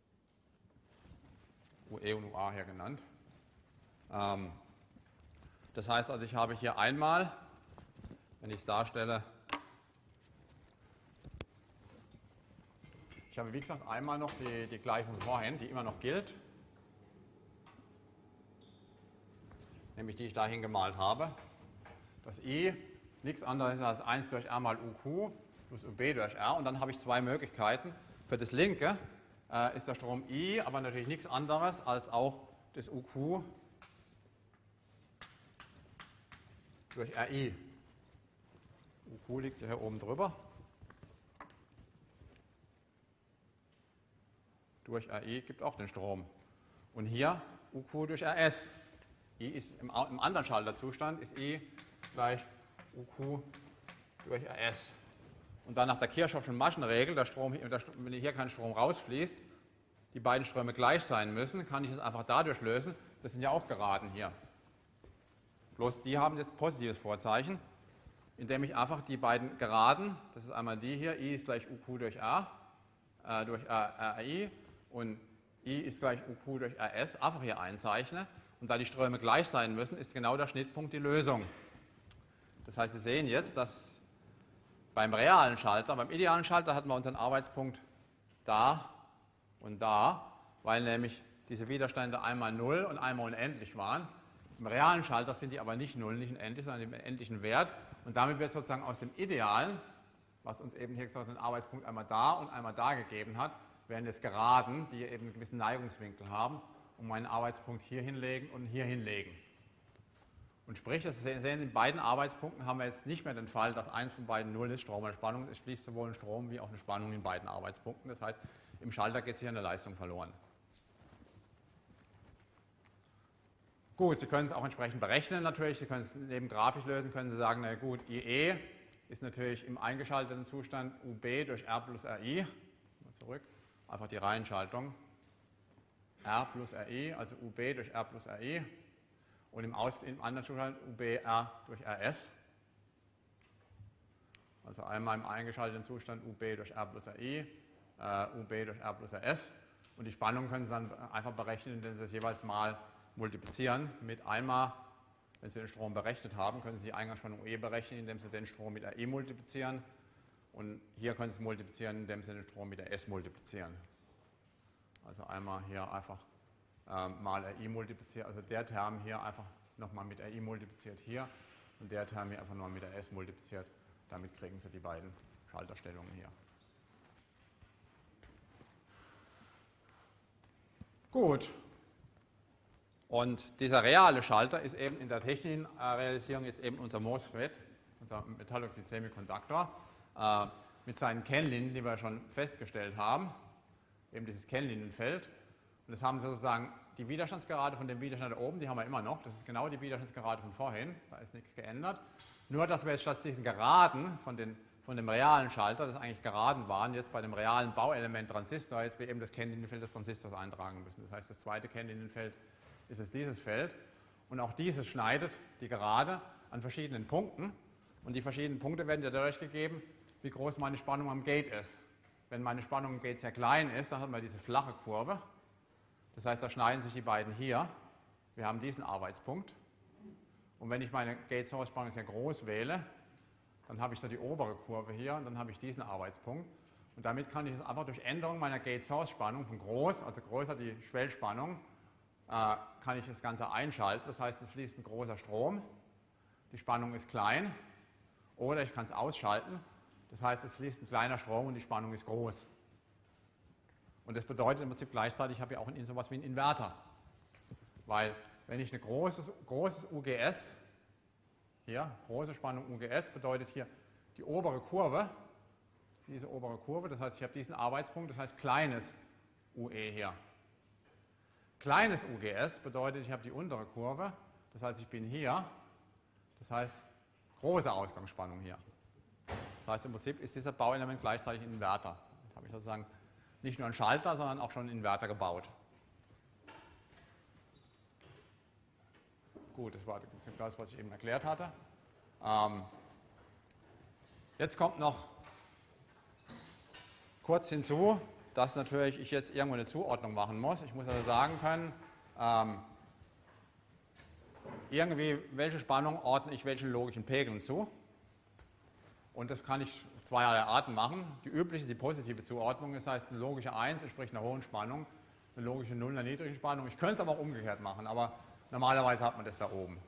S1: UE und UA hier genannt. Das heißt also, ich habe hier einmal, wenn ich es darstelle, ich habe wie gesagt einmal noch die Gleichung vorhin, die immer noch gilt, nämlich die ich dahin gemalt habe. Das I nichts anderes ist als 1 durch R mal UQ plus UB durch R. Und dann habe ich zwei Möglichkeiten. Für das linke ist der Strom I, aber natürlich nichts anderes als auch das UQ durch RI. UQ liegt hier oben drüber. Durch RI gibt auch den Strom. Und hier UQ durch RS. I ist im anderen Schalterzustand ist I gleich UQ durch RS. Und dann nach der Kirchhoffschen Maschenregel, wenn hier kein Strom rausfließt, die beiden Ströme gleich sein müssen, kann ich es einfach dadurch lösen. Das sind ja auch Geraden hier. Bloß die haben jetzt positives Vorzeichen, indem ich einfach die beiden Geraden, das ist einmal die hier, I ist gleich UQ durch R, durch RI und I ist gleich UQ durch RS, einfach hier einzeichne. Und da die Ströme gleich sein müssen, ist genau der Schnittpunkt die Lösung. Das heißt, Sie sehen jetzt, dass beim realen Schalter, beim idealen Schalter hatten wir unseren Arbeitspunkt da und da, weil nämlich diese Widerstände einmal 0 und einmal unendlich waren. Im realen Schalter sind die aber nicht 0, nicht unendlich, sondern im endlichen Wert. Und damit wird sozusagen aus dem Idealen, was uns eben hier gesagt den Arbeitspunkt einmal da gegeben hat, werden jetzt Geraden, die eben einen gewissen Neigungswinkel haben, und meinen Arbeitspunkt hier hinlegen und hier hinlegen. Und sprich, das sehen Sie, in beiden Arbeitspunkten haben wir jetzt nicht mehr den Fall, dass eins von beiden 0 ist, Strom oder Spannung. Es fließt sowohl ein Strom wie auch eine Spannung in beiden Arbeitspunkten. Das heißt, im Schalter geht sich eine Leistung verloren. Gut, Sie können es auch entsprechend berechnen natürlich. Sie können es neben grafisch lösen, können Sie sagen, na gut, IE ist natürlich im eingeschalteten Zustand UB durch R plus RI. Mal zurück, einfach die Reihenschaltung. R plus RI, also UB durch R plus RI. Und im anderen Zustand UBR durch RS. Also einmal im eingeschalteten Zustand UB durch R plus RI, UB durch R plus RS. Und die Spannung können Sie dann einfach berechnen, indem Sie das jeweils mal multiplizieren mit einmal, wenn Sie den Strom berechnet haben, können Sie die Eingangsspannung E berechnen, indem Sie den Strom mit RE multiplizieren. Und hier können Sie multiplizieren, indem Sie den Strom mit RS multiplizieren. Also einmal hier einfach mal RI multipliziert, also der Term hier einfach nochmal mit RI multipliziert hier und der Term hier einfach nochmal mit RS multipliziert. Damit kriegen Sie die beiden Schalterstellungen hier. Gut. Und dieser reale Schalter ist eben in der technischen Realisierung jetzt eben unser MOSFET, unser Metalloxid-Semikonduktor, mit seinen Kennlinien, die wir schon festgestellt haben, eben dieses Kennlinienfeld. Und das haben Sie sozusagen die Widerstandsgerade von dem Widerstand da oben, die haben wir immer noch. Das ist genau die Widerstandsgerade von vorhin, da ist nichts geändert. Nur, dass wir jetzt statt diesen Geraden von dem realen Schalter, das eigentlich Geraden waren, jetzt bei dem realen Bauelement Transistor, jetzt wir eben das Kennlinienfeld des Transistors eintragen müssen. Das heißt, das zweite Kennlinienfeld ist es dieses Feld. Und auch dieses schneidet die Gerade an verschiedenen Punkten. Und die verschiedenen Punkte werden ja dadurch gegeben, wie groß meine Spannung am Gate ist. Wenn meine Spannung am Gate sehr klein ist, dann hat man diese flache Kurve. Das heißt, da schneiden sich die beiden hier. Wir haben diesen Arbeitspunkt. Und wenn ich meine Gate-Source-Spannung sehr groß wähle, dann habe ich so die obere Kurve hier und dann habe ich diesen Arbeitspunkt. Und damit kann ich es einfach durch Änderung meiner Gate-Source-Spannung von groß, also größer die Schwellspannung, kann ich das Ganze einschalten. Das heißt, es fließt ein großer Strom, die Spannung ist klein. Oder ich kann es ausschalten. Das heißt, es fließt ein kleiner Strom und die Spannung ist groß. Und das bedeutet im Prinzip gleichzeitig, ich habe ja auch so etwas wie einen Inverter. Weil wenn ich ein großes UGS, hier, große Spannung UGS, bedeutet hier die obere Kurve, diese obere Kurve, das heißt, ich habe diesen Arbeitspunkt, das heißt kleines UE hier. Kleines UGS bedeutet, ich habe die untere Kurve, das heißt, ich bin hier, das heißt, große Ausgangsspannung hier. Das heißt, im Prinzip ist dieser Bauelement gleichzeitig ein Inverter. Da habe ich sozusagen nicht nur einen Schalter, sondern auch schon einen Inverter gebaut. Gut, das war das, was ich eben erklärt hatte. Jetzt kommt noch kurz hinzu, dass natürlich ich jetzt irgendwo eine Zuordnung machen muss. Ich muss also sagen können, irgendwie welche Spannung ordne ich welchen logischen Pegeln zu. Und das kann ich auf zweierlei Arten machen. Die übliche ist die positive Zuordnung, das heißt eine logische 1 entspricht einer hohen Spannung, eine logische 0 einer niedrigen Spannung. Ich könnte es aber auch umgekehrt machen, aber normalerweise hat man das da oben.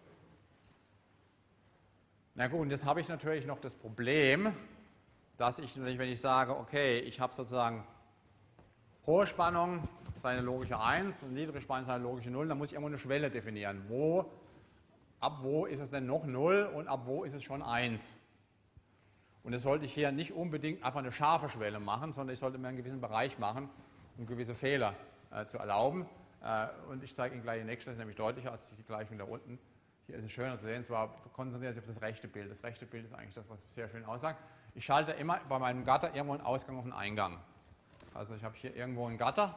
S1: Na gut, und jetzt habe ich natürlich noch das Problem, dass ich, wenn ich sage, okay, ich habe sozusagen hohe Spannung, seine logische 1 und niedrige Spannung, seine logische 0, dann muss ich irgendwo eine Schwelle definieren. Ab wo ist es denn noch 0 und ab wo ist es schon 1? Und das sollte ich hier nicht unbedingt einfach eine scharfe Schwelle machen, sondern ich sollte mir einen gewissen Bereich machen, um gewisse Fehler zu erlauben. Und ich zeige Ihnen gleich die nächste, das ist nämlich deutlicher als die Gleichung da unten. Hier ist es schöner zu sehen, zwar konzentriert sich auf das rechte Bild. Das rechte Bild ist eigentlich das, was sehr schön aussagt. Ich schalte immer bei meinem Gatter irgendwo einen Ausgang auf einen Eingang. Also ich habe hier irgendwo einen Gatter.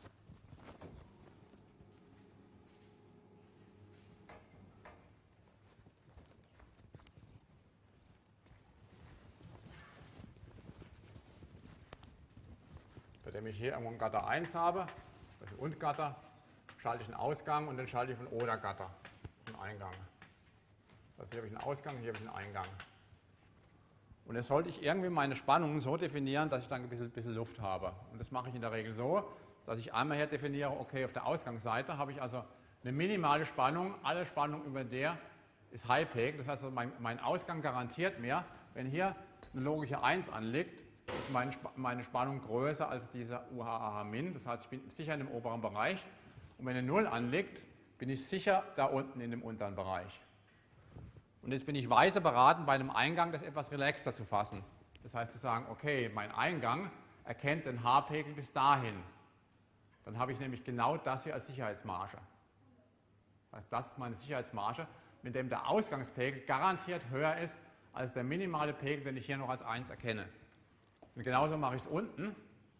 S1: Bei dem ich hier irgendwo einen Gatter 1 habe, das ist ein Und-Gatter, schalte ich einen Ausgang und dann schalte ich von Oder-Gatter einen Eingang. Also hier habe ich einen Ausgang, hier habe ich einen Eingang. Und jetzt sollte ich irgendwie meine Spannungen so definieren, dass ich dann ein bisschen Luft habe. Und das mache ich in der Regel so, dass ich einmal hier definiere, okay, auf der Ausgangsseite habe ich also eine minimale Spannung, alle Spannung über der ist High Peak. Das heißt, also mein Ausgang garantiert mir, wenn hier eine logische 1 anliegt, ist meine Spannung größer als dieser UHAH-Min. Das heißt, ich bin sicher in dem oberen Bereich. Und wenn eine 0 anliegt, bin ich sicher da unten in dem unteren Bereich. Und jetzt bin ich weise beraten, bei einem Eingang das etwas relaxter zu fassen. Das heißt zu sagen, okay, mein Eingang erkennt den H-Pegel bis dahin. Dann habe ich nämlich genau das hier als Sicherheitsmarge. Das heißt, das ist meine Sicherheitsmarge, mit dem der Ausgangspegel garantiert höher ist als der minimale Pegel, den ich hier noch als 1 erkenne. Und genauso mache ich es unten.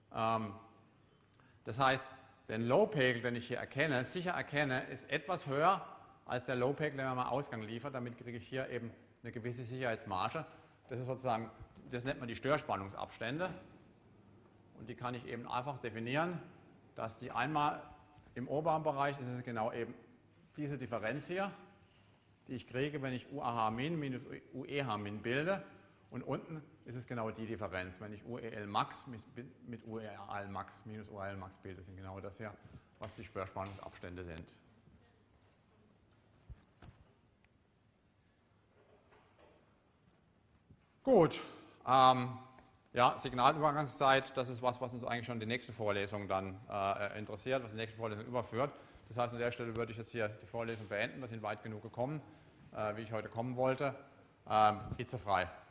S1: Das heißt, den Low-Pegel, den ich hier erkenne, sicher erkenne, ist etwas höher als der Low-Pegel, den mir mal Ausgang liefert. Damit kriege ich hier eben eine gewisse Sicherheitsmarge. Das ist sozusagen, das nennt man die Störspannungsabstände. Und die kann ich eben einfach definieren, dass die einmal im oberen Bereich, das ist genau eben diese Differenz hier, die ich kriege, wenn ich UAH-Min minus UEH-Min bilde. Und unten ist es genau die Differenz, wenn ich UEL-Max mit UEL-Max minus UEL-Max bilde. Das sind genau das hier, was die Störspannungsabstände sind. Gut. Ja, Signalübergangszeit, das ist was uns eigentlich schon die nächste Vorlesung dann interessiert, was die nächste Vorlesung überführt. Das heißt, an der Stelle würde ich jetzt hier die Vorlesung beenden. Wir sind weit genug gekommen, wie ich heute kommen wollte. Hitzefrei.